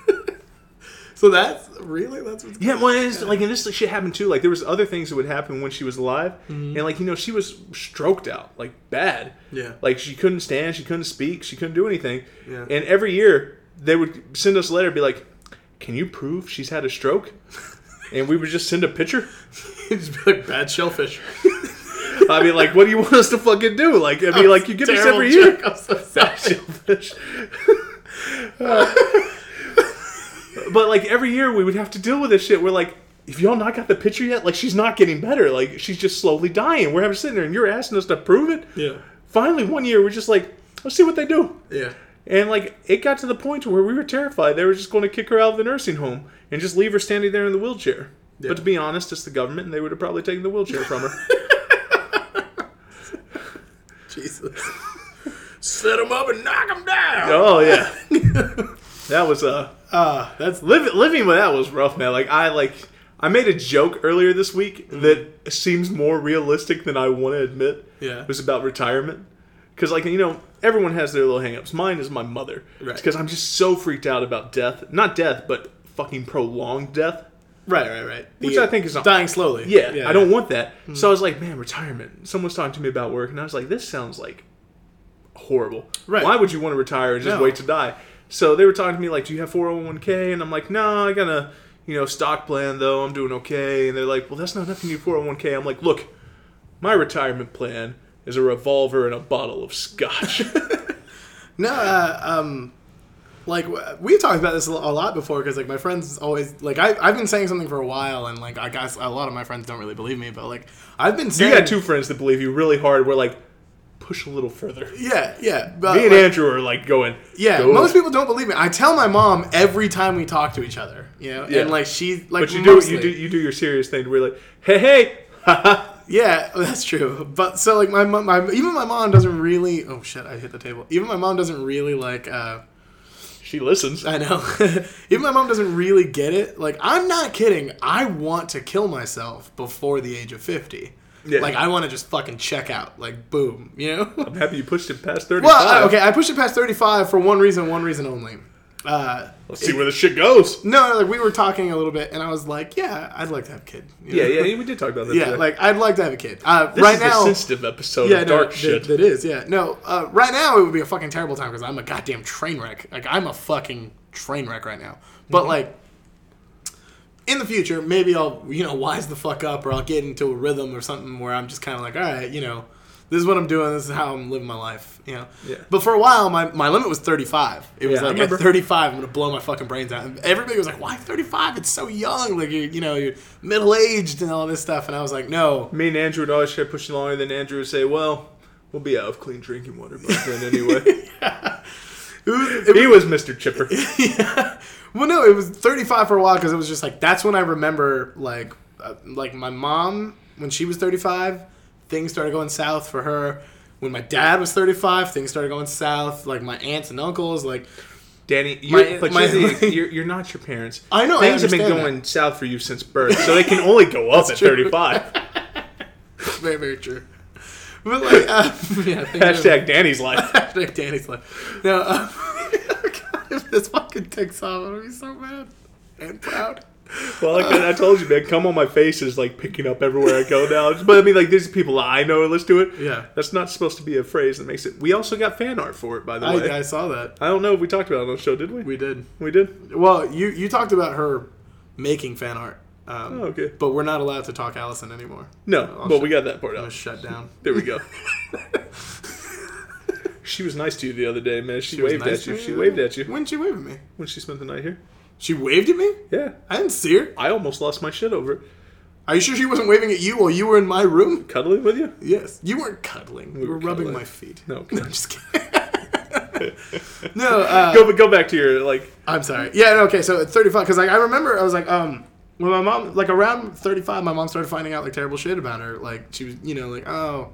So that's what's yeah, well, it's like, and this shit happened too. Like, there was other things that would happen when she was alive, and like, you know, she was stroked out, like, bad. Yeah. Like, she couldn't stand, she couldn't speak, she couldn't do anything. Yeah. And every year they would send us a letter, be like, "Can you prove she's had a stroke?" And we would just send a picture. Just be like, bad shellfish. I mean, like, what do you want us to fucking do? Like, I mean, like, you give us every year. I'm so sorry. Bad shellfish. But, like, every year we would have to deal with this shit. We're like, if y'all not got the picture yet, like, she's not getting better. Like, she's just slowly dying. We're having to sit there, and you're asking us to prove it? Yeah. Finally, one year, we're just like, let's see what they do. Yeah. And, like, it got to the point where we were terrified. They were just going to kick her out of the nursing home and just leave her standing there in the wheelchair. Yeah. But to be honest, it's the government, and they would have probably taken the wheelchair from her. Jesus. Set them up and knock them down. Oh, yeah. That was, that's living with that was rough, man. Like, I made a joke earlier this week that seems more realistic than I want to admit. Yeah. It was about retirement. Because, like, you know, everyone has their little hang-ups. Mine is my mother. Right. Because I'm just so freaked out about death. Not death, but fucking prolonged death. Right. Which I think is not... Dying slowly. Yeah, I don't want that. Mm-hmm. So I was like, man, retirement. Someone's talking to me about work, and I was like, this sounds like horrible. Right. Why would you want to retire and just wait to die? So they were talking to me like, do you have 401k? And I'm like, no, I got a, stock plan, though. I'm doing okay. And they're like, well, that's not enough to need 401k. I'm like, look, my retirement plan is a revolver and a bottle of scotch. No, like, we've talked about this a lot before, because, like, my friends always, like, I've been saying something for a while, and, like, I guess a lot of my friends don't really believe me, but, like, I've been saying... You got two friends that believe you really hard. We're like, push a little further. Yeah. But, me and Andrew are, like, going... Yeah, most people don't believe me. I tell my mom every time we talk to each other, Yeah. And, like, she, like, but you do your serious thing. We're like, hey, haha. Yeah, that's true. But so like even my mom doesn't really. Oh shit! I hit the table. Even my mom doesn't really like. She listens. I know. Even my mom doesn't really get it. Like, I'm not kidding. I want to kill myself before the age of 50. Yeah. Like, I want to just fucking check out. Like, boom. You know. I'm happy you pushed it past 35. Well, okay, I pushed it past 35 for one reason only. Let's see where the shit goes. No, like, we were talking a little bit, and I was like, "Yeah, I'd like to have a kid." You know? Yeah, we did talk about that. Yeah, today. Like, I'd like to have a kid. This right is now, a sensitive episode of dark shit. That is, yeah. No, right now it would be a fucking terrible time because I'm a goddamn train wreck. Like, I'm a fucking train wreck right now. But like, in the future, maybe I'll, wise the fuck up, or I'll get into a rhythm or something where I'm just kind of like, all right, this is what I'm doing. This is how I'm living my life, Yeah. But for a while, my limit was 35. It was like, at 35, I'm going to blow my fucking brains out. And everybody was like, why 35? It's so young. Like, you're middle-aged and all this stuff. And I was like, no. Me and Andrew would always try to push you longer. Then Andrew would say, well, we'll be out of clean drinking water by then anyway. He was Mr. Chipper. Yeah. Well, no, it was 35 for a while because it was just like, that's when I remember, like my mom, when she was 35, things started going south for her. When my dad was 35, things started going south. Like, my aunts and uncles, like... Danny, you're not your parents. I know, things have been going south for you since birth, so they can only go up at 35. Very, very true. But, like, Hashtag Danny's life. Hashtag Danny's life. No, God, if this fucking takes off, I'm going to be so mad and proud. Well, like I told you, man, cum on my face is like picking up everywhere I go now. But I mean, like, there's people I know let's do it. Yeah. That's not supposed to be a phrase that makes it. We also got fan art for it, by the way. I saw that. I don't know if we talked about it on the show, did we? We did. We did? Well, you talked about her making fan art. Okay. But we're not allowed to talk Allison anymore. No, but we got that part out. Shut down. There we go. She was nice to you the other day, man. She waved at you. She waved at you. When did she wave at me? When she spent the night here. She waved at me? Yeah. I didn't see her. I almost lost my shit over it. Are you sure she wasn't waving at you while you were in my room? Cuddling with you? Yes. You weren't cuddling. You were rubbing my feet. No, okay. No, I'm just kidding. No, go back to your, like... I'm sorry. Yeah, okay, so at 35, because like, I remember, I was like, when my mom, like around 35, my mom started finding out like terrible shit about her. Like, she was, like, oh,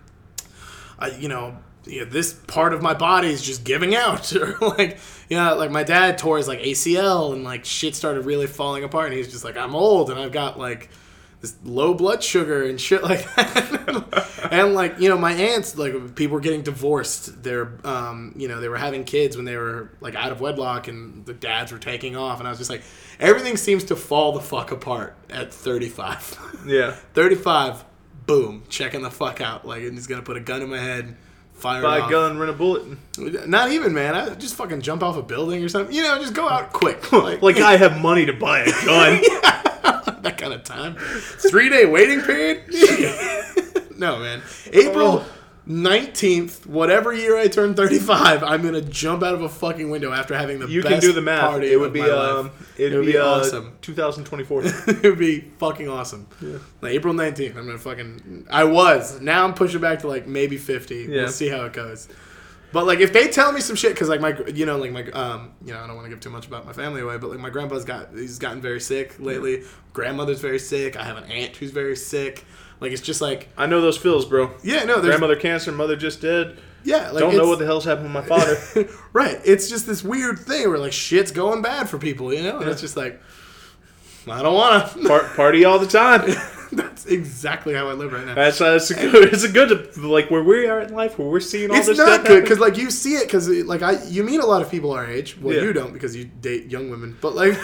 this part of my body is just giving out. Or like, like my dad tore his like ACL and like shit started really falling apart. And he's just like, I'm old and I've got like this low blood sugar and shit like that. And like, my aunts, like people were getting divorced. They're, they were having kids when they were like out of wedlock and the dads were taking off. And I was just like, everything seems to fall the fuck apart at 35. Yeah. 35, boom, checking the fuck out. Like, I'm just going to put a gun in my head. Buy a gun, rent a bullet. Not even, man. I just fucking jump off a building or something. Just go out quick. Like I have money to buy a gun. That kind of time. 3-day waiting period? No, man. April 19th, whatever year I turn 35, I'm going to jump out of a fucking window after having the you best can do the math. Party it would be it'd be awesome. 2024. It would be fucking awesome. Yeah. Like April 19th, I'm going to fucking... Now I'm pushing back to like maybe 50. Yeah. We'll see how it goes. But like if they tell me some shit, because like my, I don't want to give too much about my family away, but like my grandpa's gotten very sick lately. Yeah. Grandmother's very sick. I have an aunt who's very sick. Like, it's just like... I know those feels, bro. Yeah, no, grandmother cancer, mother just dead. Yeah, like... Don't know what the hell's happened with my father. Right. It's just this weird thing where, like, shit's going bad for people, And it's just like, I don't want to... Party all the time. That's exactly how I live right now. It's a good, like, where we are in life, where we're seeing all this stuff. It's not good, because, like, you see it, because, like, you meet a lot of people our age. Well, you don't, because you date young women. But, like...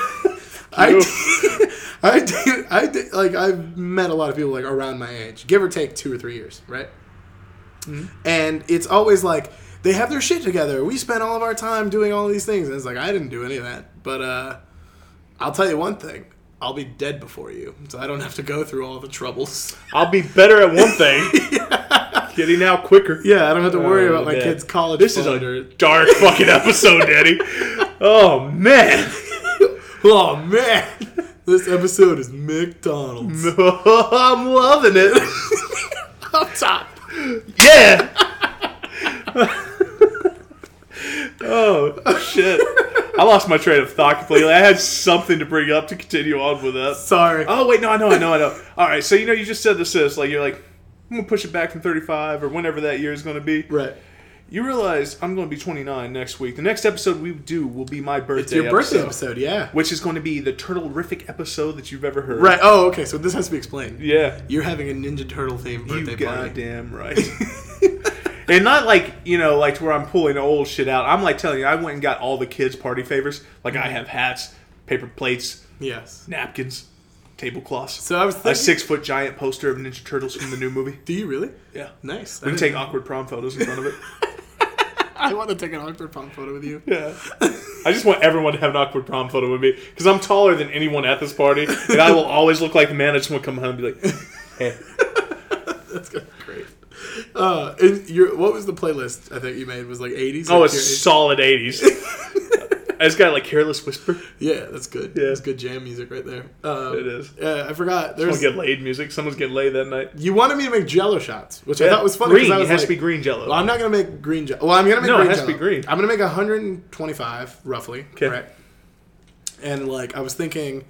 I've met a lot of people like around my age, give or take 2 or 3 years, right? Mm-hmm. And it's always like they have their shit together. We spend all of our time doing all these things, and it's like I didn't do any of that. But I'll tell you one thing: I'll be dead before you, so I don't have to go through all the troubles. I'll be better at one thing. Yeah. Getting out quicker. Yeah, I don't have to worry about my kids' college. This fund. Is a dark fucking episode, Daddy. Oh man. Oh man, this episode is McDonald's. I'm loving it. Up top. Yeah. Oh shit! I lost my train of thought completely. I had something to bring up to continue on with that. Sorry. Oh wait, no, I know. All right, so you just said this. Like you're like, I'm gonna push it back from 35 or whenever that year is gonna be. Right. You realize I'm going to be 29 next week. The next episode we do will be my birthday episode. It's your birthday episode, yeah. Which is going to be the Turtle-rific episode that you've ever heard. Right. Oh, okay. So this has to be explained. Yeah. You're having a Ninja Turtle themed birthday party. Goddamn right. And not like, like to where I'm pulling old shit out. I'm like telling you, I went and got all the kids' party favors. Like I have hats, paper plates, napkins, tablecloths. So I was thinking... A 6-foot giant poster of Ninja Turtles from the new movie. Do you really? Yeah. Nice. We can take awkward prom photos in front of it. I want to take an awkward prom photo with you. Yeah. I just want everyone to have an awkward prom photo with me because I'm taller than anyone at this party, and I will always look like the man. I just want to come home and be like, hey. That's gonna be great. And what was the playlist I think you made? Was like 80s? Oh, it's solid 80s. I just got like Careless Whisper. Yeah, that's good. Yeah. That's good jam music right there. It is. I forgot. Someone get laid music. Someone's getting laid that night. You wanted me to make Jello shots, which I thought was funny. Green. I was it has to be green Jello. Well, I'm not gonna make green Jello. Well, I'm gonna make green it has Jello. to be green. I'm gonna make 125 roughly. Okay. Right. And like I was thinking,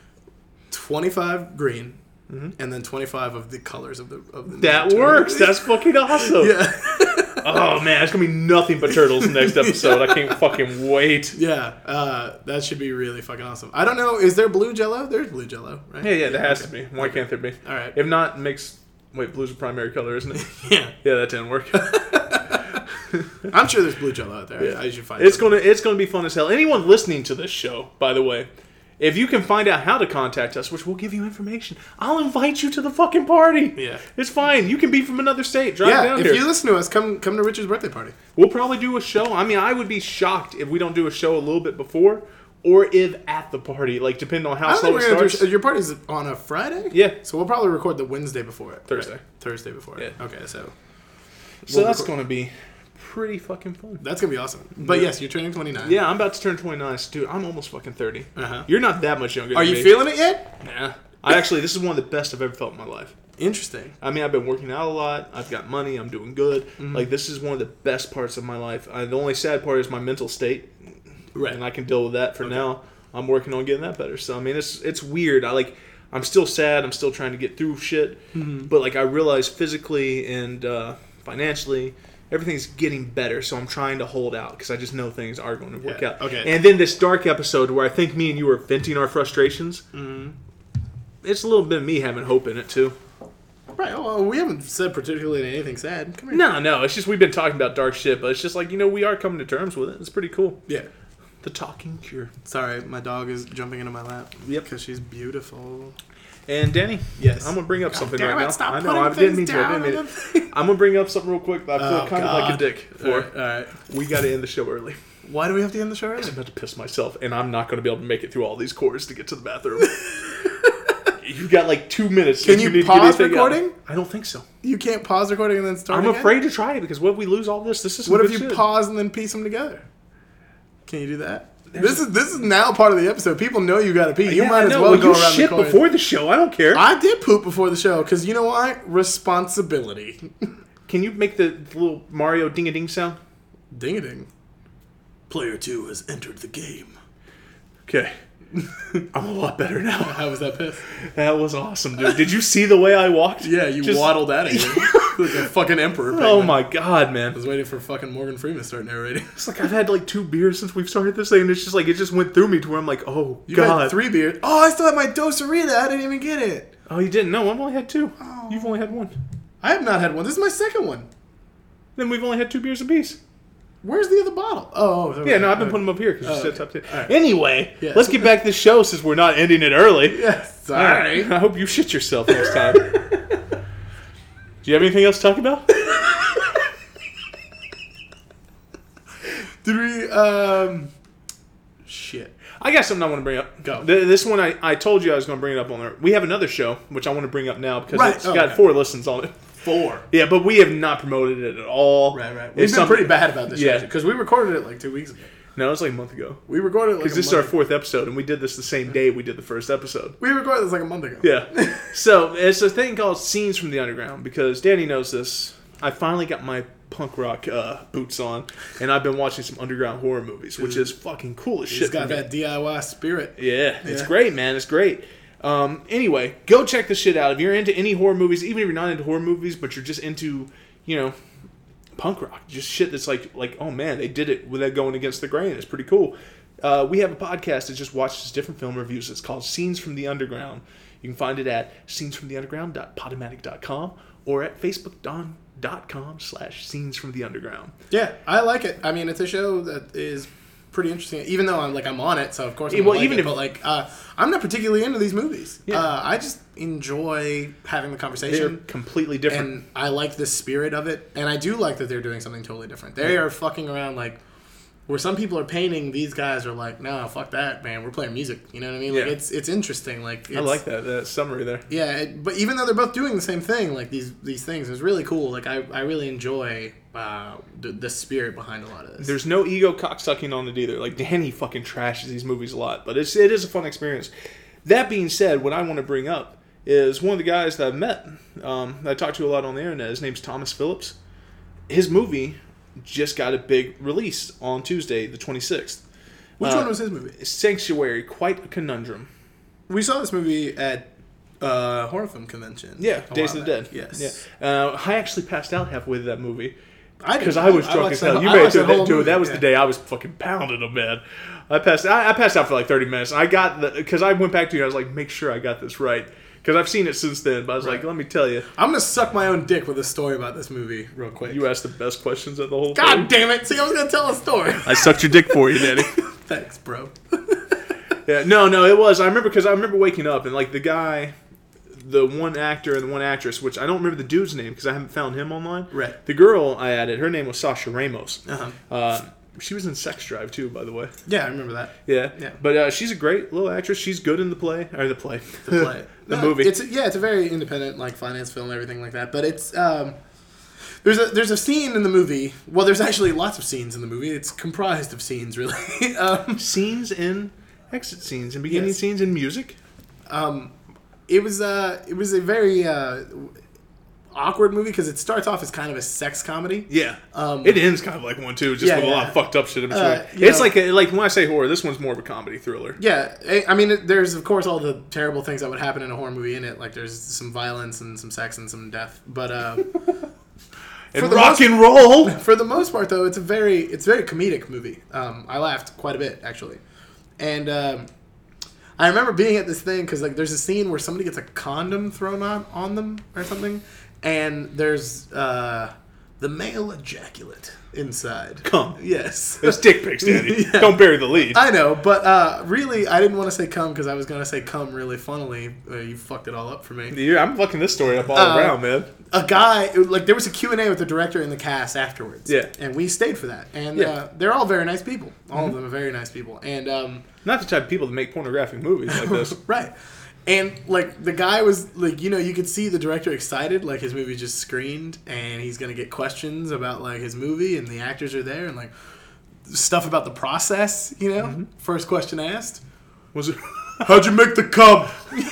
25 green. Mm-hmm. And then 25 of the colors of the that works. That's fucking awesome. Yeah. Oh man, it's gonna be nothing but turtles next episode. I can't fucking wait. Yeah, that should be really fucking awesome. I don't know. Is there blue Jello? There's blue Jello, right? Yeah, there has to be. Why can't there be? All right. If not, blue's a primary color, isn't it? Yeah. Yeah, that didn't work. I'm sure there's blue Jello out there. Yeah. I should find. It's gonna be fun as hell. Anyone listening to this show, by the way. If you can find out how to contact us, which we'll give you information, I'll invite you to the fucking party. Yeah. It's fine. You can be from another state. Drive down here. If you listen to us, come to Richard's birthday party. We'll probably do a show. I mean, I would be shocked if we don't do a show a little bit before or if at the party, like depending on how slow it starts. Your party's on a Friday? Yeah. So we'll probably record the Wednesday before it. Thursday. Right? Thursday before it. Yeah. Okay, so That's going to be pretty fucking fun. That's going to be awesome. But yes, you're turning 29. Yeah, I'm about to turn 29. So dude, I'm almost fucking 30. Uh-huh. You're not that much younger Are than me. you feeling it yet? Nah. This is one of the best I've ever felt in my life. Interesting. I mean, I've been working out a lot. I've got money. I'm doing good. Mm-hmm. Like, this is one of the best parts of my life. The only sad part is my mental state. Right. And I can deal with that for now. I'm working on getting that better. So, I mean, it's weird. I'm still sad. I'm still trying to get through shit. Mm-hmm. But, like, I realize physically and financially, everything's getting better. So I'm trying to hold out because I just know things are going to work out. Okay. And then this dark episode where I think me and you are venting our frustrations, it's a little bit of me having hope in it, too. Right. Well, we haven't said particularly anything sad. Come here. No. It's just we've been talking about dark shit, but it's just like, we are coming to terms with it. It's pretty cool. Yeah. The talking cure. Sorry, my dog is jumping into my lap. Yep. Because she's beautiful. And Danny, yes, I'm gonna bring up something right now. Stop I know I didn't mean to. I'm gonna bring up something real quick. I feel kind of like a dick. All right. We got to end the show early. Why do we have to end the show early? I'm about to piss myself, and I'm not gonna be able to make it through all these chords to get to the bathroom. You've got like 2 minutes. Can you pause recording? I don't think so. You can't pause recording and then start. I'm afraid to try it because what if we lose all this? This is what if you pause and then piece them together? Can you do that? This is now part of the episode. People know you got to pee. You might as well go around the corner. Before the show. I don't care. I did poop before the show because you know why? Responsibility. Can you make the little Mario ding-a-ding sound? Ding-a-ding. Player 2 has entered the game. Okay. I'm a lot better now. How was that piss? That was awesome, dude. Did you see the way I walked? Yeah, you waddled out of here. Like a fucking emperor. Penguin. Oh my god, man. I was waiting for fucking Morgan Freeman to start narrating. It's like I've had like 2 beers since we've started this thing, and it's just like it just went through me to where I'm like, oh you god. Had 3 beers. Oh, I still have my Dos-A-Rita. I didn't even get it. Oh, you didn't? No, I've only had 2. Oh. You've only had 1. I have not had one. This is my second one. Then we've only had 2 beers apiece. Where's the other bottle? Oh, yeah, no, I've been putting them up here because you said top 10. Right. Anyway, let's get back to the show since we're not ending it early. Yes, sorry. Right. I hope you shit yourself next time. Do you have anything else to talk about? Did we, shit. I got something I want to bring up. Go. This one I told you I was going to bring it up on there. We have another show, which I want to bring up now because it's got 4 listens on it. 4. Yeah, but we have not promoted it at all. Right. We've been pretty bad about this show. Because we recorded it like 2 weeks ago. No, it was like a month ago. We recorded it like because this is our 4th episode, and we did this the same day we did the first episode. We recorded this like a month ago. Yeah. So, it's a thing called Scenes from the Underground, because Danny knows this. I finally got my punk rock boots on, and I've been watching some underground horror movies, which is fucking cool as shit. It's got that DIY spirit. Yeah, it's great, man. It's great. Anyway, go check this shit out. If you're into any horror movies, even if you're not into horror movies, but you're just into, punk rock, just shit that's like, oh man, they did it without going against the grain. It's pretty cool. We have a podcast that just watches different film reviews. It's called Scenes from the Underground. You can find it at scenesfromtheunderground.podomatic.com or at facebook.com/scenesfromtheunderground. Yeah, I like it. I mean, it's a show that is pretty interesting. Even though I'm on it, so of course I'm I'm not particularly into these movies. Yeah. I just enjoy having the conversation. They're completely different, and I like the spirit of it. And I do like that they're doing something totally different. They are fucking around like. Where some people are painting, these guys are like, no, fuck that, man. We're playing music. You know what I mean? Like it's interesting. Like I like that summary there. Yeah, but even though they're both doing the same thing, like these things, it's really cool. Like I really enjoy the spirit behind a lot of this. There's no ego cocksucking on it either. Like Danny fucking trashes these movies a lot, but it is a fun experience. That being said, what I want to bring up is one of the guys that I've met, that I talked to a lot on the internet. His name's Thomas Phillips. His movie just got a big release on Tuesday, the 26th. Which one was his movie? Sanctuary, quite a conundrum. We saw this movie at horror film convention. Yeah, Days of the Dead. Yes. Yeah. I actually passed out halfway through that movie. Because I was drunk as hell. You made it too. That was the day I was fucking pounding them, man. I passed out for like 30 minutes. Because I went back to you, I was like, make sure I got this right. Because I've seen it since then, but I was like, let me tell you. I'm going to suck my own dick with a story about this movie real quick. You asked the best questions of the whole thing. God damn it. See, I was going to tell a story. I sucked your dick for you, Daddy. Thanks, bro. Yeah, no, it was. I remember waking up and like the guy, the one actor and the one actress, which I don't remember the dude's name because I haven't found him online. Right. The girl I added, her name was Sasha Ramos. She was in Sex Drive too, by the way. Yeah, I remember that. Yeah. But she's a great little actress. She's good in the play. The movie. It's a very independent, like, finance film and everything like that. But it's there's a scene in the movie. Well, there's actually lots of scenes in the movie. It's comprised of scenes, really. Scenes and exit scenes and beginning scenes and music. It was a very awkward movie because it starts off as kind of a sex comedy. Yeah. It ends kind of like one too, just with a lot of fucked up shit in between. It's like when I say horror, this one's more of a comedy thriller. Yeah, I mean, there's of course all the terrible things that would happen in a horror movie in it. Like there's some violence and some sex and some death, but and rock and roll. For the most part, though, it's a very comedic movie. I laughed quite a bit actually, and I remember being at this thing because like there's a scene where somebody gets a condom thrown on them or something. And there's the male ejaculate inside. Cum. Yes. It's dick pics, Daddy. Yeah. Don't bury the lead. I know, but really, I didn't want to say cum because I was going to say cum really funnily. You fucked it all up for me. Yeah, I'm fucking this story up all around, man. A guy, like, there was a Q&A with the director and the cast afterwards. Yeah. And we stayed for that. And they're all very nice people. All of them are very nice people. And not the type of people that make pornographic movies like this. Right. And, like, the guy was, like, you could see the director excited, like, his movie just screened, and he's going to get questions about, like, his movie, and the actors are there, and, like, stuff about the process, Mm-hmm. First question asked. Was it, how'd you make the cum?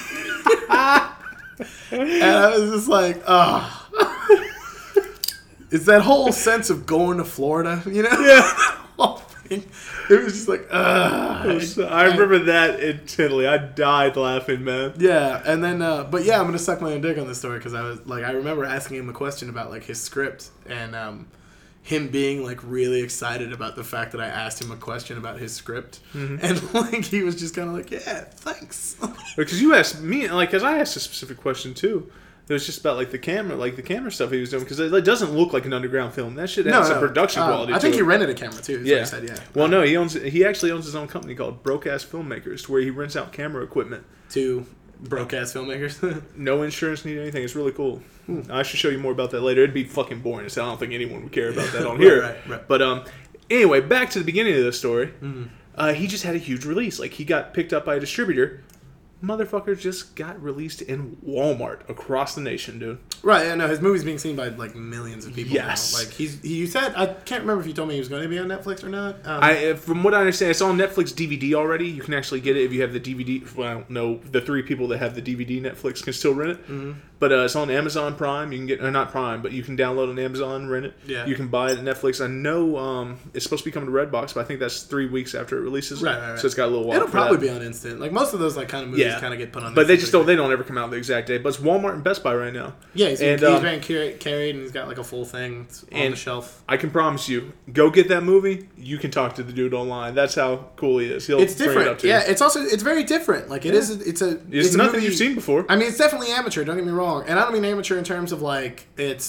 And I was just like, oh. It's that whole sense of going to Florida, Yeah. It was just like, I remember that intently. I died laughing, man. Yeah, and then, but yeah, I'm gonna suck my own dick on this story because I remember asking him a question about like his script and him being like really excited about the fact that I asked him a question about his script, and like he was just kind of like, yeah, thanks. Because you asked me, like, because I asked a specific question too. It was just about like the camera stuff he was doing because it doesn't look like an underground film. That shit has some production quality. I think he rented a camera too. Yeah. He said, yeah. Well, no, he actually owns his own company called Broke Ass Filmmakers, where he rents out camera equipment to broke ass filmmakers. No insurance, need anything. It's really cool. I should show you more about that later. It'd be fucking boring. So I don't think anyone would care about that on here. Right. But anyway, back to the beginning of this story. He just had a huge release. Like he got picked up by a distributor. Motherfucker just got released in Walmart across the nation, dude. Right, yeah, no, his movie's being seen by like millions of people. Yes. Now. Like you said, I can't remember if you told me he was going to be on Netflix or not. From what I understand, it's on Netflix DVD already. You can actually get it if you have the DVD. Well, no, the 3 people that have the DVD Netflix can still rent it. But it's on Amazon Prime. You can get, or not Prime, but you can download it on Amazon, rent it. Yeah. You can buy it at Netflix. I know it's supposed to be coming to Redbox, but I think that's 3 weeks after it releases. Right. So it's got a little while. It'll probably be on instant. Like most of those like kind of movies kind of get put on. But they just don't. They don't ever come out the exact day. But it's Walmart and Best Buy right now. Yeah, he's being carried, and he's got like a full thing on the shelf. I can promise you, go get that movie. You can talk to the dude online. That's how cool he is. It's different. It's very different. Like it is. It's nothing movie you've seen before. I mean, it's definitely amateur. Don't get me wrong, and I don't mean amateur in terms of like it's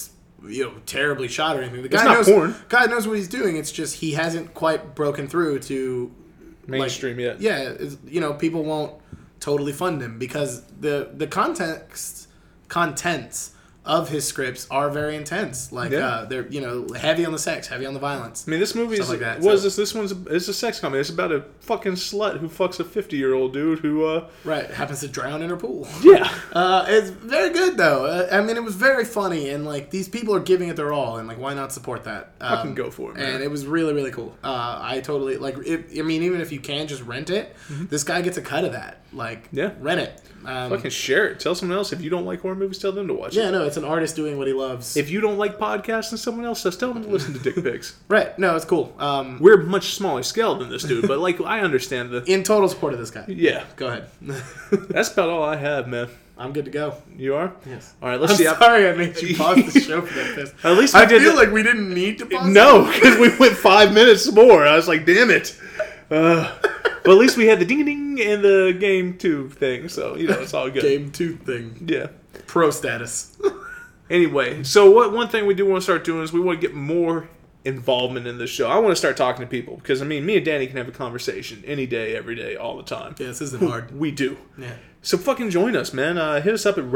terribly shot or anything. The guy knows porn. Guy knows what he's doing. It's just he hasn't quite broken through to mainstream yet. Yeah, people won't totally fund him because the contents of his scripts are very intense. Like they're heavy on the sex, heavy on the violence. I mean, this movie is like that. This one's it's a sex comedy. It's about a fucking slut who fucks a 50-year-old dude who happens to drown in her pool. Yeah. It's very good though. I mean, it was very funny and like these people are giving it their all and like why not support that? Fucking go for it, man. And it was really really cool. I totally like. Even if you can just rent it, this guy gets a cut of that. Like rent it. Fucking share it. Tell someone else. If you don't like horror movies, tell them to watch it. Yeah, no, it's an artist doing what he loves. If you don't like podcasts and someone else says, tell them to listen to Dick Pics. Right. No, it's cool. We're much smaller scale than this dude, but like I understand the... In total support of this guy. Yeah. Go ahead. That's about all I have, man. I'm good to go. You are? Yes. All right, let's see. I'm sorry I made you pause the show for that piss. At least I feel like we didn't need to pause No, because we went 5 minutes more. I was like, damn it. But at least we had the ding-a-ding and the Game 2 thing, so, it's all good. Game 2 thing. Yeah. Pro status. Anyway, so one thing we do want to start doing is we want to get more involvement in this show. I want to start talking to people, because, I mean, me and Danny can have a conversation any day, every day, all the time. Yeah, this isn't hard. We do. Yeah. So fucking join us, man. Hit us up at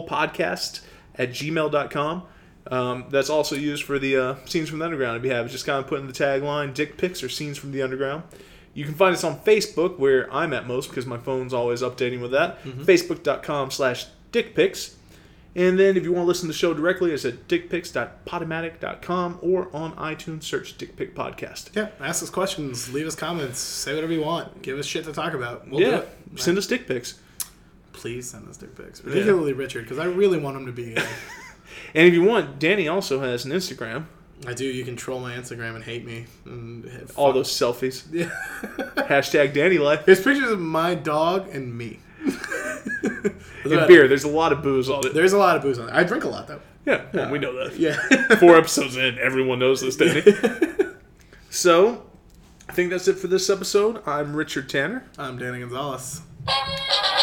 rabbitholepodcast@gmail.com. That's also used for the Scenes from the Underground. If you have just kind of put in the tagline, Dick Pics or Scenes from the Underground. You can find us on Facebook, where I'm at most, because my phone's always updating with that. Facebook.com/dickpics. And then if you want to listen to the show directly, it's at dickpics.podomatic.com or on iTunes, search Dick Pic Podcast. Yeah, ask us questions, leave us comments, say whatever you want. Give us shit to talk about. We'll do it. Send us dick pics. Please send us dick pics. Particularly Richard, because I really want him to be And if you want, Danny also has an Instagram. I do. You can troll my Instagram and hate me. And all those selfies. Yeah. Hashtag Danny Life. There's pictures of my dog and me. And beer. There's a lot of booze on it. There's a lot of booze on it. I drink a lot, though. Yeah, well, we know that. Yeah. 4 episodes in, everyone knows this, Danny. So, I think that's it for this episode. I'm Richard Tanner. I'm Danny Gonzalez.